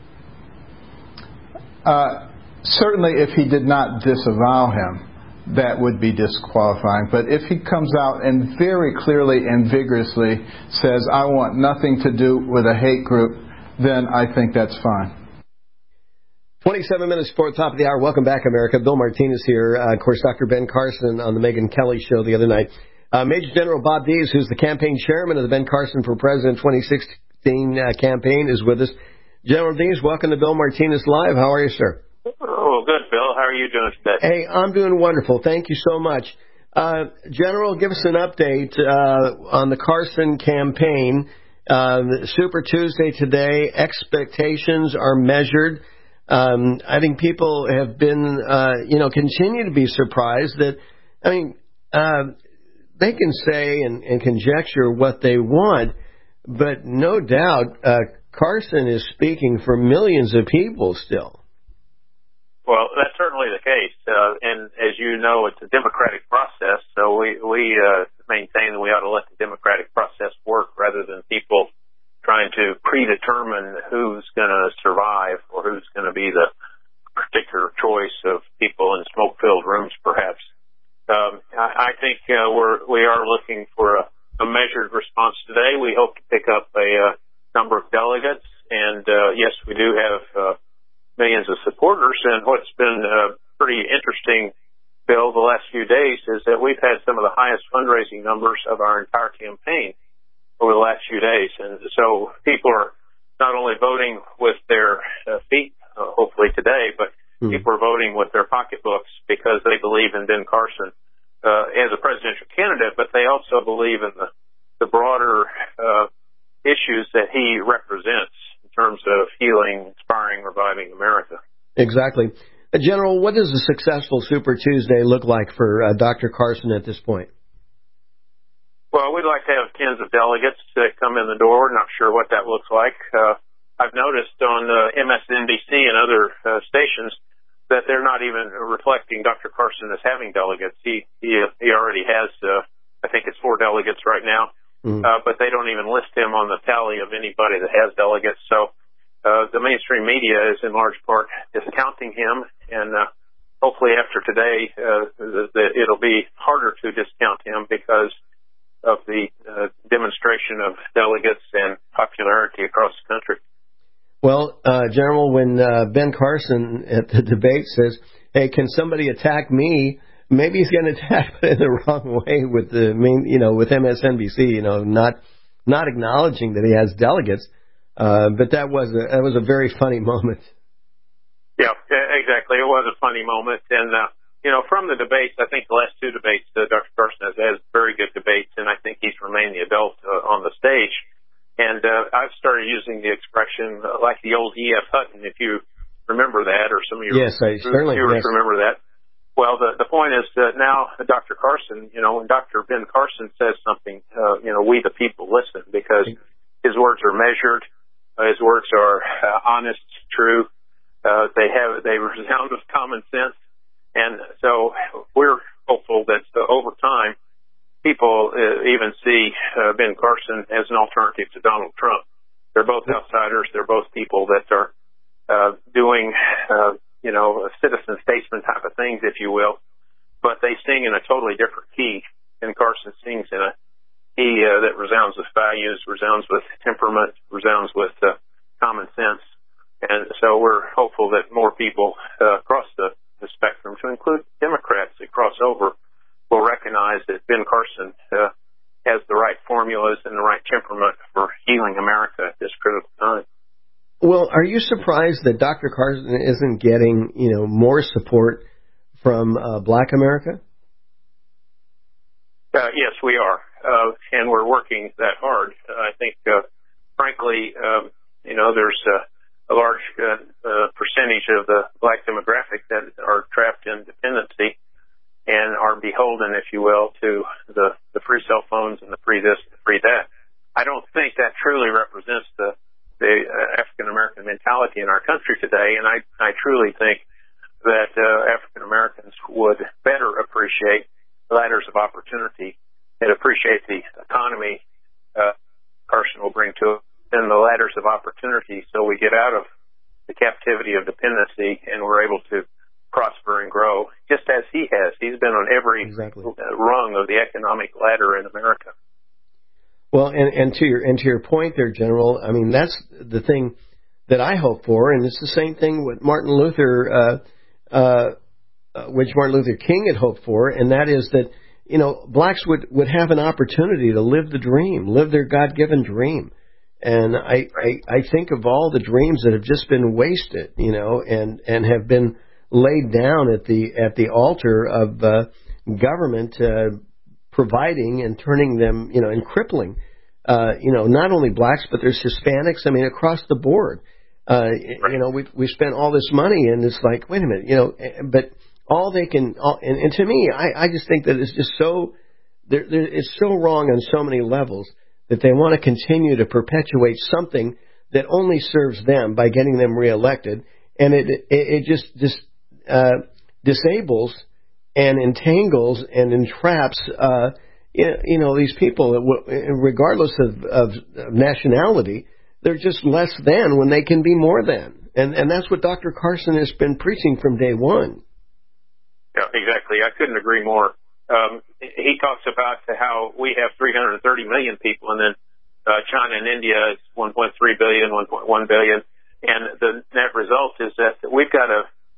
Uh, certainly, if he did not disavow him, that would be disqualifying. But if he comes out and very clearly and vigorously says, I want nothing to do with a hate group, then I think that's fine. twenty-seven minutes before the top of the hour. Welcome back, America. Bill Martinez here. Uh, of course, Doctor Ben Carson on the Megyn Kelly show the other night. Uh, Major General Bob Dees, who's the campaign chairman of the Ben Carson for President twenty sixteen uh, campaign, is with us. General Dees, welcome to Bill Martinez Live. How are you, sir? Oh, good, Bill. How are you doing today? Hey, I'm doing wonderful. Thank you so much. Uh, General, give us an update uh, on the Carson campaign. Uh, Super Tuesday today. Expectations are measured. Um, I think people have been, uh, you know, continue to be surprised that, I mean, uh, they can say and, and conjecture what they want, but no doubt uh, Carson is speaking for millions of people still. Well, that's certainly the case. Uh, and as you know, it's a democratic process, so we, we uh, maintain that we ought to let the democratic process work rather than people trying to predetermine who's going to survive or who's going to be the particular choice of people in smoke-filled rooms, perhaps. Um, I, I think uh, we're we are looking for a, a measured response today. We hope to pick up a, a number of delegates. supporters. And what's been uh, pretty interesting, Bill, the last few days is that we've had some of the highest fundraising numbers of our entire campaign over the last few days. And so people are not only voting with their uh, feet, uh, hopefully today, but mm. people are voting with their pocketbooks because they believe in Ben Carson uh, as a presidential candidate, but they also believe in the, the broader uh, issues that he represents in terms of healing, inspiring, reviving America. Exactly. Uh, General, what does a successful Super Tuesday look like for uh, Doctor Carson at this point? Well, we'd like to have tens of delegates that come in the door. Not sure what that looks like. Uh, I've noticed on uh, M S N B C and other uh, stations that they're not even reflecting Doctor Carson as having delegates. He he, he already has, uh, I think it's four delegates right now, mm. uh, but they don't even list him on the tally of anybody that has delegates. So uh, the mainstream media is in large part discounting him, and uh, hopefully after today uh, the, the, it'll be harder to discount him because of the uh, demonstration of delegates and popularity across the country. Well, uh, General, when uh, Ben Carson at the debate says, hey, can somebody attack me, maybe he's going to attack it in the wrong way with the main, you know, with M S N B C, you know, not not acknowledging that he has delegates. Uh, but that was a, that was a very funny moment. Yeah, exactly. It was a funny moment. And, uh, you know, from the debates, I think the last two debates, uh, Doctor Carson has, has very good debates, and I think he's remained the adult uh, on the stage. And uh, I've started using the expression uh, like the old E F. Hutton, if you remember that, or some of your yes, I certainly viewers yes. remember that. Well, the the point is that now Doctor Carson, you know, when Doctor Ben Carson says something, uh, you know, we the people listen because his words are measured, uh, his words are uh, honest, true. Uh, they have they resound with common sense, and so we're hopeful that uh, over time, people uh, even see uh, Ben Carson as an alternative to Donald Trump. They're both outsiders. They're both people that are uh, doing, uh, you know, citizen statesman type of things, if you will. But they sing in a totally different key. Ben Carson sings in a key uh, that resounds with values, resounds with temperament, resounds with uh, common sense. And so we're hopeful that more people uh, across the, the spectrum, to include Democrats that cross over, will recognize that Ben Carson uh, has the right formulas and the right temperament for healing America at this critical time. Well, are you surprised that Doctor Carson isn't getting, you know, more support from uh, Black America? Uh, yes, we are, uh, and we're working that hard. Uh, I think, uh, frankly, um, you know, there's uh, a large uh, uh, percentage of the Black demographic that are trapped in dependency and are beholden, if you will, to the, the free cell phones and the free this, the free that. I don't think that truly represents the, the uh, African-American mentality in our country today, and I, I truly think that uh, African-Americans would better appreciate the ladders of opportunity and appreciate the economy uh, Carson will bring to it than the ladders of opportunity, so we get out of the captivity of dependency and we're able to prosper and grow, just as he has. He's been on every exactly. rung of the economic ladder in America. Well, and, and to your and to your point there, General, I mean, that's the thing that I hope for, and it's the same thing with Martin Luther, uh, uh, which Martin Luther King had hoped for, and that is that, you know, blacks would, would have an opportunity to live the dream, live their God-given dream. And I, I, I think of all the dreams that have just been wasted, you know, and, and have been laid down at the at the altar of uh, government uh, providing and turning them, you know, and crippling, uh, you know, not only blacks, but there's Hispanics, I mean, across the board. Uh, you know, we we spent all this money, and it's like, wait a minute, you know, but all they can, all, and, and to me, I, I just think that it's just so, there, there, it's so wrong on so many levels that they want to continue to perpetuate something that only serves them by getting them reelected, and it it, it just just uh, disables and entangles and entraps, uh, you know, these people, regardless of, of nationality. They're just less than when they can be more than, and and that's what Doctor Carson has been preaching from day one. Yeah, exactly. I couldn't agree more. Um, he talks about how we have three hundred thirty million people, and then uh, China and India is one point three billion, one point one billion, and the net result is that we've got a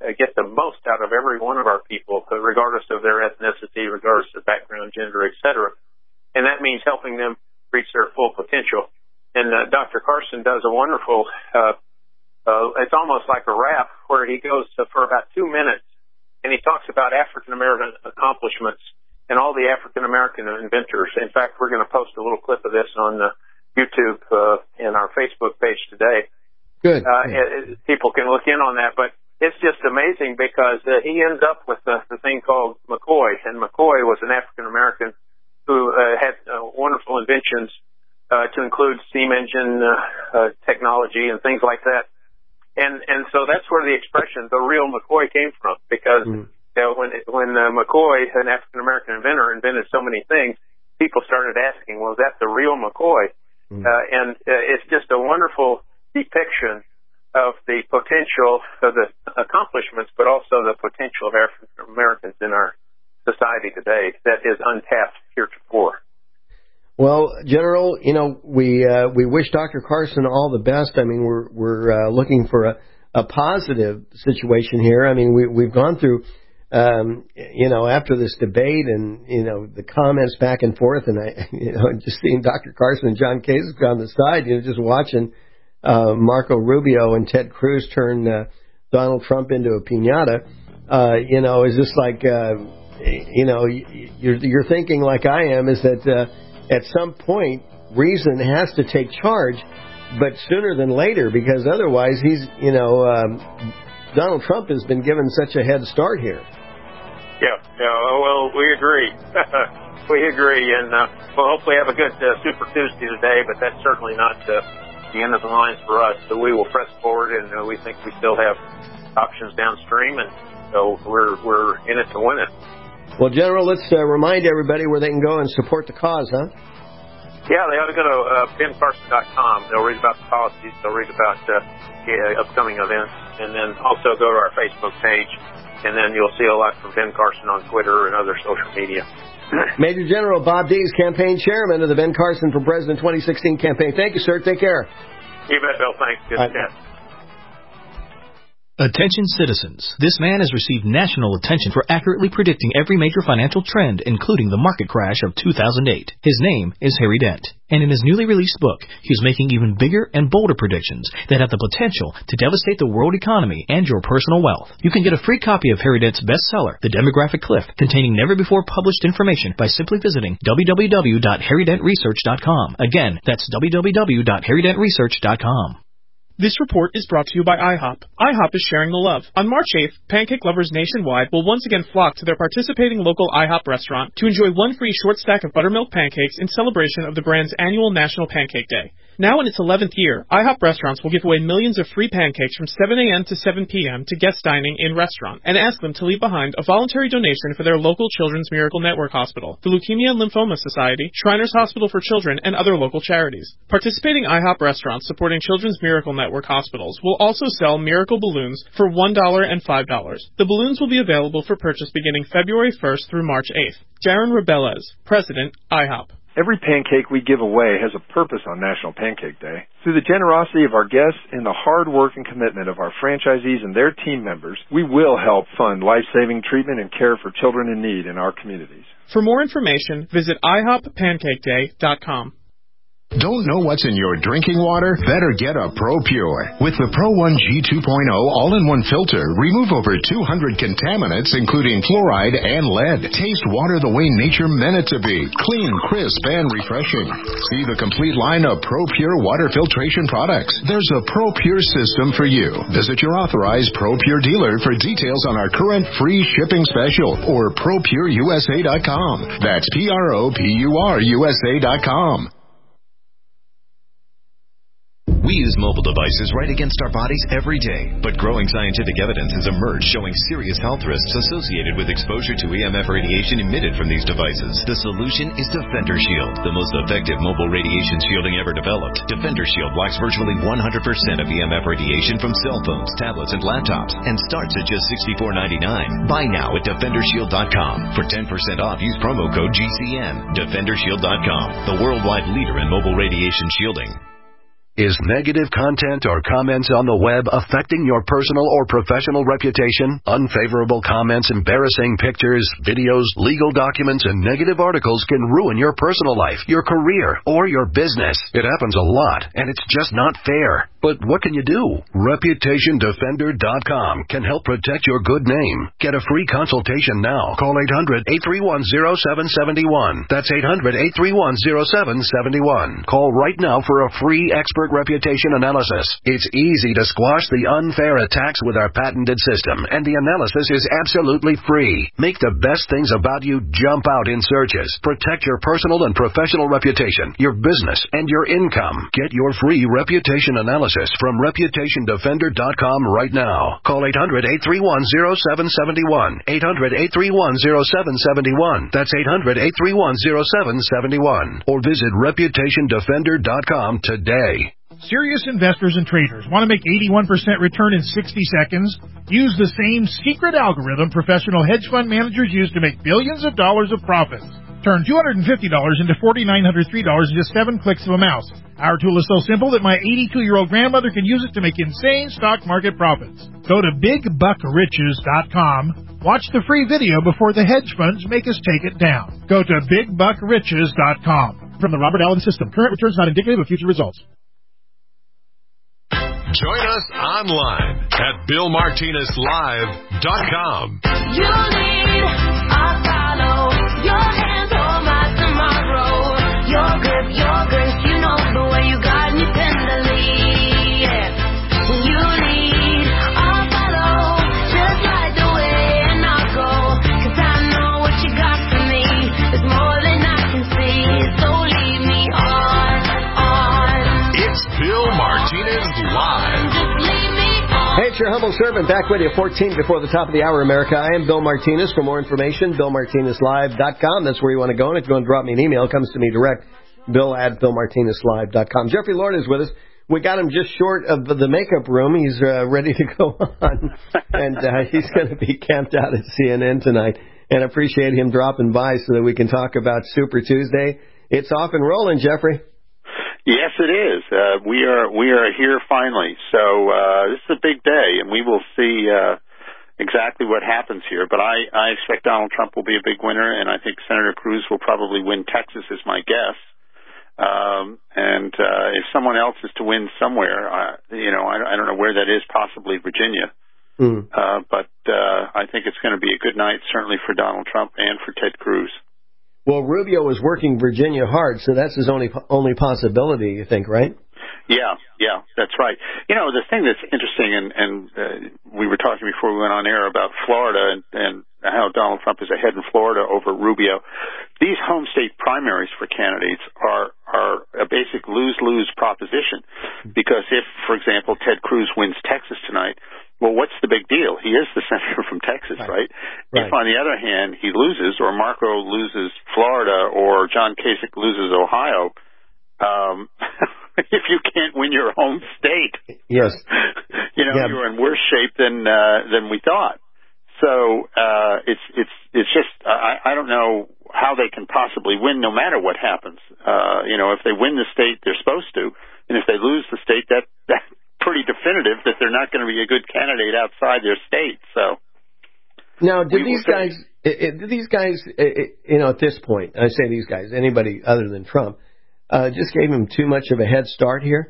uh, get the most out of every one of our people, regardless of their ethnicity, regardless of background, gender, et cetera. And that means helping them reach their full potential. And uh, Doctor Carson does a wonderful, uh, uh, it's almost like a rap where he goes to, for about two minutes and he talks about African American accomplishments and all the African American inventors. In fact, we're going to post a little clip of this on uh, YouTube uh, and our Facebook page today. Good. Uh, it, people can look in on that, but it's just amazing because uh, he ends up with the, the thing called McCoy, and McCoy was an African American who uh, had uh, wonderful inventions uh, to include steam engine uh, uh, technology and things like that. And and so that's where the expression "the real McCoy" came from, because mm. you know, when when uh, McCoy, an African American inventor, invented so many things, people started asking, "Well, is that the real McCoy?" Mm. Uh, and uh, it's just a wonderful depiction of the potential of the accomplishments, but also the potential of African Americans in our society today that is untapped heretofore. Well, General, you know, we uh, we wish Doctor Carson all the best. I mean, we're we're uh, looking for a, a positive situation here. I mean, we we've gone through, um, you know, after this debate and you know the comments back and forth, and I, you know, just seeing Doctor Carson and John Kasich on the side, you know, just watching uh, Marco Rubio and Ted Cruz turn uh, Donald Trump into a piñata. Uh, you know, is just like, uh, you know, you're you're thinking like I am, is that. Uh, At some point, reason has to take charge, but sooner than later, because otherwise he's, you know, um, Donald Trump has been given such a head start here. Yeah, yeah. Well, we agree. we agree, and uh, we'll hopefully have a good uh, Super Tuesday today, but that's certainly not uh, the end of the lines for us. So we will press forward, and uh, we think we still have options downstream, and so we're we're in it to win it. Well, General, let's uh, remind everybody where they can go and support the cause, huh? Yeah, they ought to go to uh, ben carson dot com. They'll read about the policies. They'll read about uh, uh, upcoming events. And then also go to our Facebook page. And then you'll see a lot from Ben Carson on Twitter and other social media. Major General Bob Dees, campaign chairman of the Ben Carson for President twenty sixteen campaign. Thank you, sir. Take care. You bet, Bill. Thanks. Good to chat. Attention citizens. This man has received national attention for accurately predicting every major financial trend, including the market crash of two thousand eight. His name is Harry Dent. And in his newly released book, he is making even bigger and bolder predictions that have the potential to devastate the world economy and your personal wealth. You can get a free copy of Harry Dent's bestseller, The Demographic Cliff, containing never-before-published information by simply visiting w w w dot harry dent research dot com. Again, that's w w w dot harry dent research dot com. This report is brought to you by IHOP. IHOP is sharing the love. On March eighth, pancake lovers nationwide will once again flock to their participating local IHOP restaurant to enjoy one free short stack of buttermilk pancakes in celebration of the brand's annual National Pancake Day. Now in its eleventh year, IHOP restaurants will give away millions of free pancakes from seven a.m. to seven p.m. to guests dining in restaurant and ask them to leave behind a voluntary donation for their local Children's Miracle Network Hospital, the Leukemia and Lymphoma Society, Shriners Hospital for Children, and other local charities. Participating IHOP restaurants supporting Children's Miracle Network Hospitals will also sell Miracle balloons for one dollar and five dollars. The balloons will be available for purchase beginning February first through March eighth. Jaron Rebelez, President, IHOP. Every pancake we give away has a purpose on National Pancake Day. Through the generosity of our guests and the hard work and commitment of our franchisees and their team members, we will help fund life-saving treatment and care for children in need in our communities. For more information, visit i hop pancake day dot com. Don't know what's in your drinking water? Better get a ProPure. With the Pro one G two point oh all-in-one filter, remove over two hundred contaminants, including fluoride and lead. Taste water the way nature meant it to be. Clean, crisp, and refreshing. See the complete line of ProPure water filtration products. There's a ProPure system for you. Visit your authorized ProPure dealer for details on our current free shipping special or pro pure u s a dot com. That's P R O P U R U S A dot com. We use mobile devices right against our bodies every day, but growing scientific evidence has emerged showing serious health risks associated with exposure to E M F radiation emitted from these devices. The solution is Defender Shield, the most effective mobile radiation shielding ever developed. Defender Shield blocks virtually one hundred percent of E M F radiation from cell phones, tablets, and laptops, and starts at just sixty-four ninety-nine. Buy now at defender shield dot com. For ten percent off, use promo code G C N. defender shield dot com, the worldwide leader in mobile radiation shielding. Is negative content or comments on the web affecting your personal or professional reputation? Unfavorable comments, embarrassing pictures, videos, legal documents, and negative articles can ruin your personal life, your career, or your business. It happens a lot, and it's just not fair. But what can you do? Reputation Defender dot com can help protect your good name. Get a free consultation now. Call eight hundred, eight three one, zero seven seven one. That's eight hundred, eight three one, zero seven seven one. Call right now for a free expert reputation analysis. It's easy to squash the unfair attacks with our patented system, and the analysis is absolutely free. Make the best things about you jump out in searches. Protect your personal and professional reputation, your business, and your income. Get your free reputation analysis from Reputation Defender dot com right now. Call eight hundred, eight three one, zero seven seven one. eight hundred, eight three one, zero seven seven one. That's eight hundred, eight three one, zero seven seven one. Or visit Reputation Defender dot com today. Serious investors and traders want to make eighty-one percent return in sixty seconds? Use the same secret algorithm professional hedge fund managers use to make billions of dollars of profits. Turn two hundred fifty dollars into four thousand nine hundred three dollars in just seven clicks of a mouse. Our tool is so simple that my eighty-two-year-old grandmother can use it to make insane stock market profits. Go to big buck riches dot com. Watch the free video before the hedge funds make us take it down. Go to big buck riches dot com. From the Robert Allen System. Current returns not indicative of future results. Join us online at Bill Martinez Live dot com. You lead, I follow. Your hands hold my tomorrow. Your grip, your grace, you know the way you guide me tenderly. Yeah. When you lead, I follow. Just like the way and I'll go. 'Cause I know what you got for me is more than I can see. So lead me on, on. It's Bill Martinez Live. Hey, it's your humble servant back with you, fourteen before the top of the hour, America. I am Bill Martinez. For more information, Bill Martinez Live dot com. That's where you want to go. And if you want to drop me an email, it comes to me direct, Bill at Bill Martinez Live dot com. Jeffrey Lord is with us. We got him just short of the makeup room. He's uh, ready to go on. And uh, he's going to be camped out at C N N tonight. And appreciate him dropping by so that we can talk about Super Tuesday. It's off and rolling, Jeffrey. Yes, it is. Uh, we are we are here finally. So uh, this is a big day, and we will see uh, exactly what happens here. But I, I expect Donald Trump will be a big winner, and I think Senator Cruz will probably win Texas, is my guess. Um, and uh, if someone else is to win somewhere, uh, you know, I, I don't know where that is, possibly Virginia. Mm. Uh, but uh, I think it's going to be a good night, certainly for Donald Trump and for Ted Cruz. Well, Rubio is working Virginia hard, so that's his only only possibility, you think, right? Yeah, yeah, that's right. You know, the thing that's interesting, and, and uh, we were talking before we went on air about Florida and, and how Donald Trump is ahead in Florida over Rubio. These home state primaries for candidates are, are a basic lose-lose proposition, because if, for example, Ted Cruz wins Texas tonight, well, what's the big deal? He is the senator from Texas, right? right? right. If, on the other hand, he loses, or Marco loses Florida, or John Kasich loses Ohio, um, if you can't win your home state, yes, you know, yeah. you're in worse shape than uh, than we thought. So uh, it's it's it's just I, I don't know how they can possibly win, no matter what happens. Uh, you know, if they win the state they're supposed to, and if they lose the state, that that. pretty definitive that they're not going to be a good candidate outside their state. So now, do these guys, do these guys, you know, at this point, I say these guys, anybody other than Trump, uh, just gave him too much of a head start here?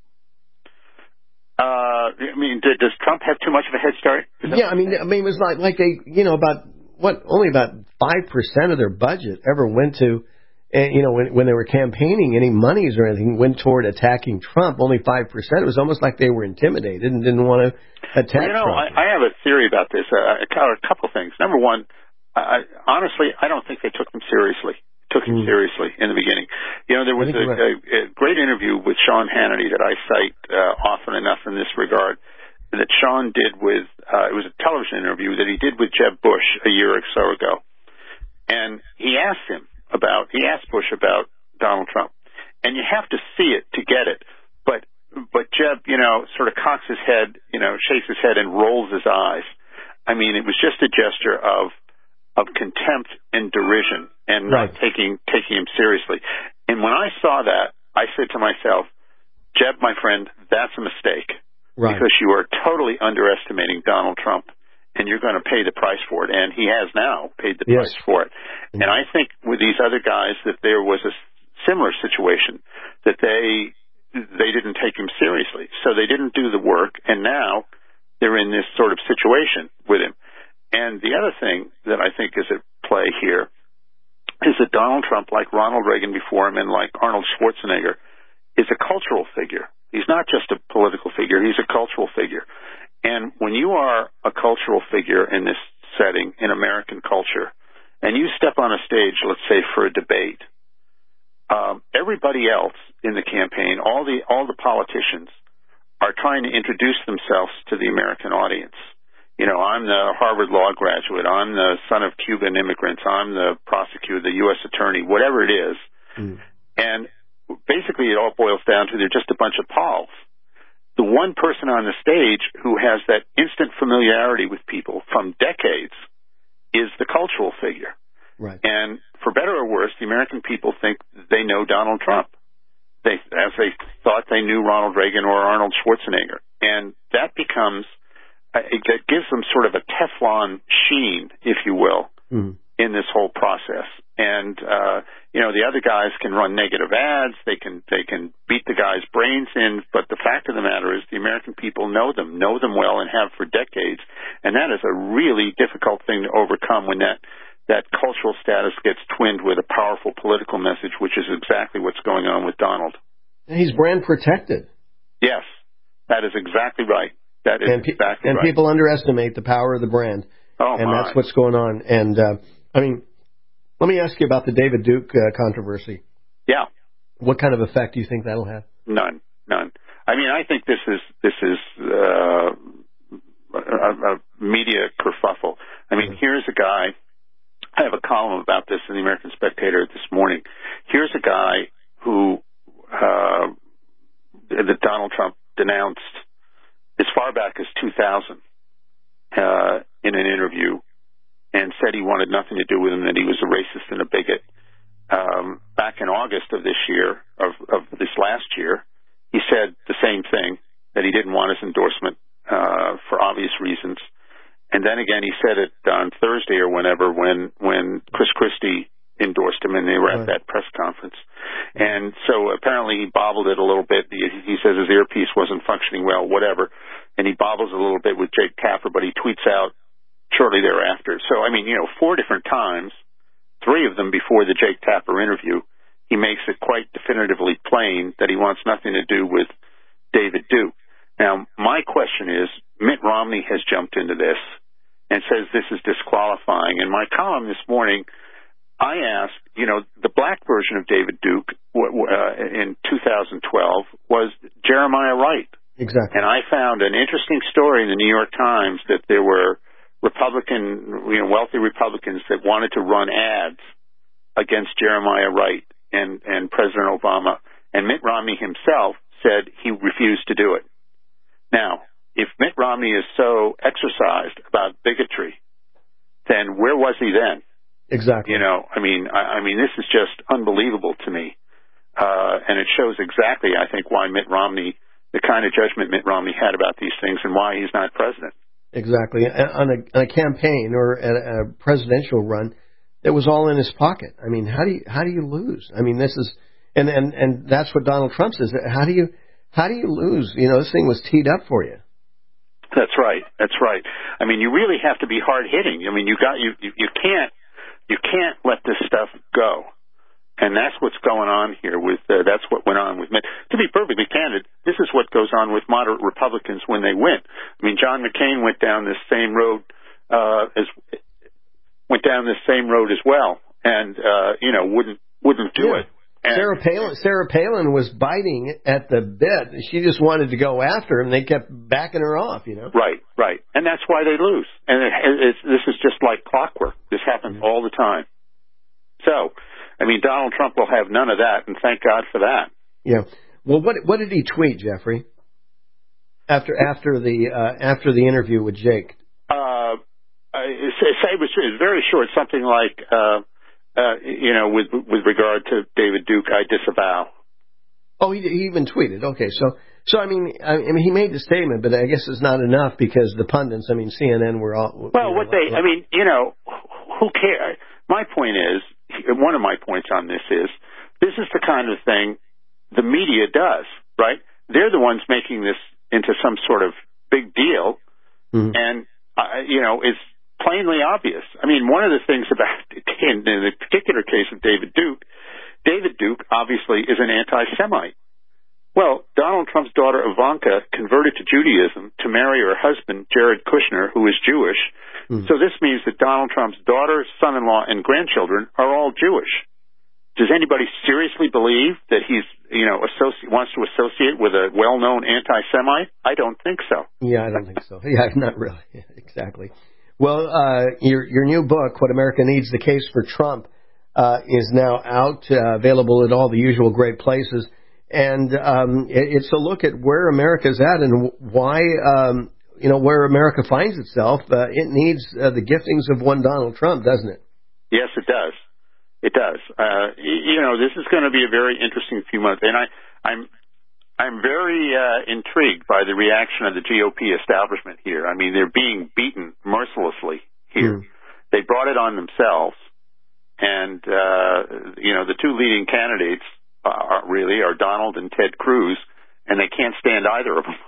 Uh, I mean, does Trump have too much of a head start? Yeah, I mean, I mean, it was like like they, you know, about what only about five percent of their budget ever went to. And, you know, when when they were campaigning, any monies or anything went toward attacking Trump, only five percent. It was almost like they were intimidated and didn't want to attack well, you know, Trump. I, I have a theory about this, uh, a couple things. Number one, I, honestly, I don't think they took him seriously, took him mm. seriously in the beginning. You know, there was a, right. a, a great interview with Sean Hannity that I cite uh, often enough in this regard that Sean did with, uh, it was a television interview that he did with Jeb Bush a year or so ago. And he asked him, about he asked Bush about Donald Trump, and you have to see it to get it. But but Jeb, you know, sort of cocks his head, you know, shakes his head and rolls his eyes. I mean, it was just a gesture of of contempt and derision, and right. not taking taking him seriously. And when I saw that, I said to myself, Jeb, my friend, that's a mistake. Right. Because you are totally underestimating Donald Trump, and you're going to pay the price for it. And he has now paid the Yes. price for it. Mm-hmm. And I think with these other guys that there was a similar situation, that they they didn't take him seriously. So they didn't do the work, and now they're in this sort of situation with him. And the other thing that I think is at play here is that Donald Trump, like Ronald Reagan before him and like Arnold Schwarzenegger, is a cultural figure. He's not just a political figure, he's a cultural figure. And when you are a cultural figure in this setting, in American culture, and you step on a stage, let's say, for a debate, um, everybody else in the campaign, all the all the politicians, are trying to introduce themselves to the American audience. You know, I'm the Harvard Law graduate, I'm the son of Cuban immigrants, I'm the prosecutor, the U S attorney, whatever it is. Mm. And basically it all boils down to they're just a bunch of Pauls. The one person on the stage who has that instant familiarity with people from decades is the cultural figure. Right. And for better or worse, the American people think they know Donald Trump. They, as they thought they knew Ronald Reagan or Arnold Schwarzenegger. And that becomes, it gives them sort of a Teflon sheen, if you will, mm. in this whole process. And, uh, you know, the other guys can run negative ads, they can, they can beat the guy's brains in, but the fact of the matter is the American people know them, know them well and have for decades. And that is a really difficult thing to overcome when that, that cultural status gets twinned with a powerful political message, which is exactly what's going on with Donald. And he's brand protected. Yes, that is exactly right. That is and pe- exactly and right. people underestimate the power of the brand. Oh, and my. that's what's going on. And, uh, I mean, let me ask you about the David Duke uh, controversy. Yeah. What kind of effect do you think that'll have? None, none. I mean, I think this is this is uh, a, a media kerfuffle. I mean, mm-hmm. here's a guy. I have a column about this in the American Spectator this morning. Here's a guy who uh, that Donald Trump denounced as far back as two thousand uh, in an interview, and said he wanted nothing to do with him, that he was a racist and a bigot. Um, back in August of this year, of, of this last year, he said the same thing, that he didn't want his endorsement uh, for obvious reasons. And then again, he said it on Thursday or whenever when, when Chris Christie endorsed him and they were at right. that press conference. And so apparently he bobbled it a little bit. He, he says his earpiece wasn't functioning well, whatever. And he bobbles a little bit with Jake Tapper, but he tweets out shortly thereafter. So, I mean, you know, four different times, three of them before the Jake Tapper interview, he makes it quite definitively plain that he wants nothing to do with David Duke. Now, my question is, Mitt Romney has jumped into this and says this is disqualifying. In my column this morning, I asked, you know, the black version of David Duke uh, in two thousand twelve was Jeremiah Wright. Exactly. And I found an interesting story in the New York Times that there were Republican, you know, wealthy Republicans that wanted to run ads against Jeremiah Wright and, and President Obama. And Mitt Romney himself said he refused to do it. Now, if Mitt Romney is so exercised about bigotry, then where was he then? Exactly. You know, I mean, I, I mean, this is just unbelievable to me. Uh, and it shows exactly, I think, why Mitt Romney, the kind of judgment Mitt Romney had about these things and why he's not president. Exactly. On a, on a campaign or a, a presidential run, it was all in his pocket. I mean, how do you how do you lose? I mean, this is and, and, and that's what Donald Trump says. How do you how do you lose? You know, this thing was teed up for you. That's right. That's right. I mean, you really have to be hard hitting. I mean, you got you you, you can't you can't let this stuff go. And that's what's going on here with, uh, that's what went on with Mitt. To be perfectly candid, this is what goes on with moderate Republicans when they win. I mean, John McCain went down this same road, uh, as, went down this same road as well and, uh, you know, wouldn't, wouldn't do yeah. it. And Sarah Palin, Sarah Palin was biting at the bit. She just wanted to go after him. They kept backing her off, you know? Right, right. And that's why they lose. And it, it's, this is just like clockwork. This happens mm-hmm. all the time. So, I mean, Donald Trump will have none of that, and thank God for that. Yeah. Well, what what did he tweet, Jeffrey? After after the uh, after the interview with Jake. Uh, it, it was very short, something like, uh, uh, you know, with with regard to David Duke, I disavow. Oh, he, he even tweeted. Okay, so so I mean, I, I mean, he made the statement, but I guess it's not enough because the pundits, I mean, C N N were all. Well, you know, what they, I mean, you know, who cares? My point is, one of my points on this is, this is the kind of thing the media does, right? They're the ones making this into some sort of big deal, mm-hmm. and uh, you know, it's plainly obvious. I mean, one of the things about in, in the particular case of David Duke, David Duke obviously is an anti-Semite. Well, Donald Trump's daughter Ivanka converted to Judaism to marry her husband, Jared Kushner, who is Jewish. Mm-hmm. So this means that Donald Trump's daughter, son-in-law, and grandchildren are all Jewish. Does anybody seriously believe that he's, you know, associ- wants to associate with a well-known anti-Semite? I don't think so. Yeah, I don't think so. Yeah, not really. Exactly. Well, uh, your your new book, What America Needs, The Case for Trump, uh, is now out, uh, available at all the usual great places. And um, it, it's a look at where America's at and why, um, you know, where America finds itself. Uh, it needs uh, the giftings of one Donald Trump, doesn't it? Yes, it does. It does. Uh, you know, this is going to be a very interesting few months. And I, I'm I'm very uh, intrigued by the reaction of the G O P establishment here. I mean, they're being beaten mercilessly here. Mm. They brought it on themselves. And, uh, you know, the two leading candidates Uh, really are Donald and Ted Cruz, and they can't stand either of them,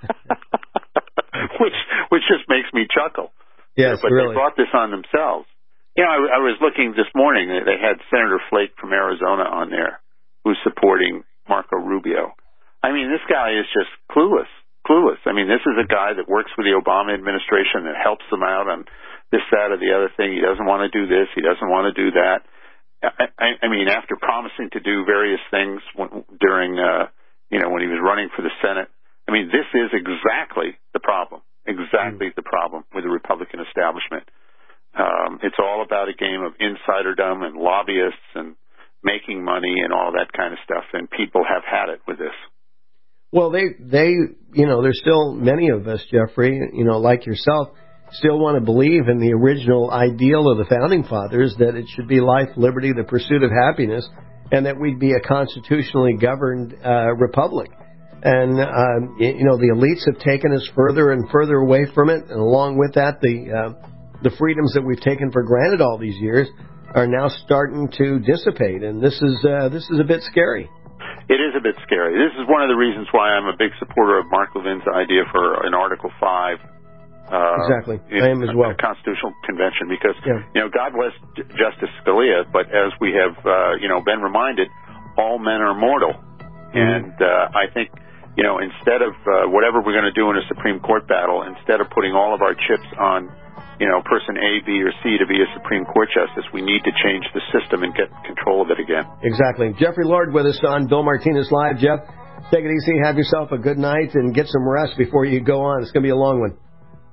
which which just makes me chuckle. Yes, but really. They brought this on themselves. You know, I, I was looking this morning. They had Senator Flake from Arizona on there, who's supporting Marco Rubio. I mean, this guy is just clueless, clueless. I mean, this is a guy that works with the Obama administration that helps them out on this, that, or the other thing. He doesn't want to do this. He doesn't want to do that. I, I mean, after promising to do various things when, during, uh, you know, when he was running for the Senate, I mean, this is exactly the problem, exactly mm. the problem with the Republican establishment. Um, it's all about a game of insiderdom and lobbyists and making money and all that kind of stuff, and people have had it with this. Well, they, they, you know, there's still many of us, Jeffrey, you know, like yourself, still want to believe in the original ideal of the Founding Fathers, that it should be life, liberty, the pursuit of happiness, and that we'd be a constitutionally governed uh, republic. And, um, you know, the elites have taken us further and further away from it, and along with that, the uh, the freedoms that we've taken for granted all these years are now starting to dissipate, and this is uh, this is a bit scary. It is a bit scary. This is one of the reasons why I'm a big supporter of Mark Levin's idea for an Article five. Uh, exactly. I am as well. Constitutional Convention, because, yeah. you know, God bless J- Justice Scalia, but as we have, uh, you know, been reminded, all men are mortal. Mm-hmm. And uh, I think, you know, instead of uh, whatever we're going to do in a Supreme Court battle, instead of putting all of our chips on, you know, person A, B, or C to be a Supreme Court justice, we need to change the system and get control of it again. Exactly. Jeffrey Lord with us on Bill Martinez Live. Jeff, take it easy, have yourself a good night, and get some rest before you go on. It's going to be a long one.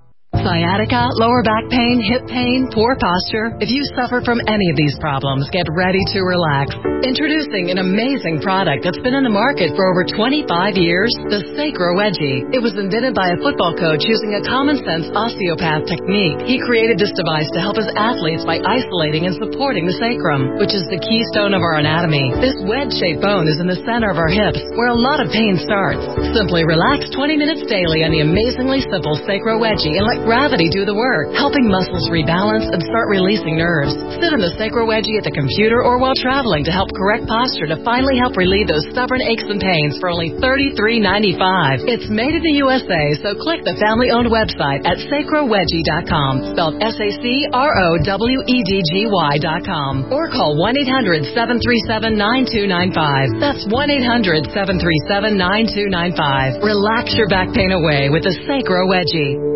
Sciatica, lower back pain, hip pain, poor posture. If you suffer from any of these problems, get ready to relax. Introducing an amazing product that's been on the market for over twenty-five years, the Sacro Wedgie. It was invented by a football coach using a common-sense osteopath technique. He created this device to help his athletes by isolating and supporting the sacrum, which is the keystone of our anatomy. This wedge-shaped bone is in the center of our hips, where a lot of pain starts. Simply relax twenty minutes daily on the amazingly simple Sacro Wedgie and let gravity do the work, helping muscles rebalance and start releasing nerves. Sit in the Sacro Wedgie at the computer or while traveling to help correct posture to finally help relieve those stubborn aches and pains for only thirty-three ninety-five. It's made in the U S A, so click the family-owned website at sacro wedgie dot com, spelled S A C R O W E D G Y dot com, or call one eight hundred seven three seven nine two nine five. That's one eight hundred seven three seven nine two nine five. Relax your back pain away with the Sacro Wedgie.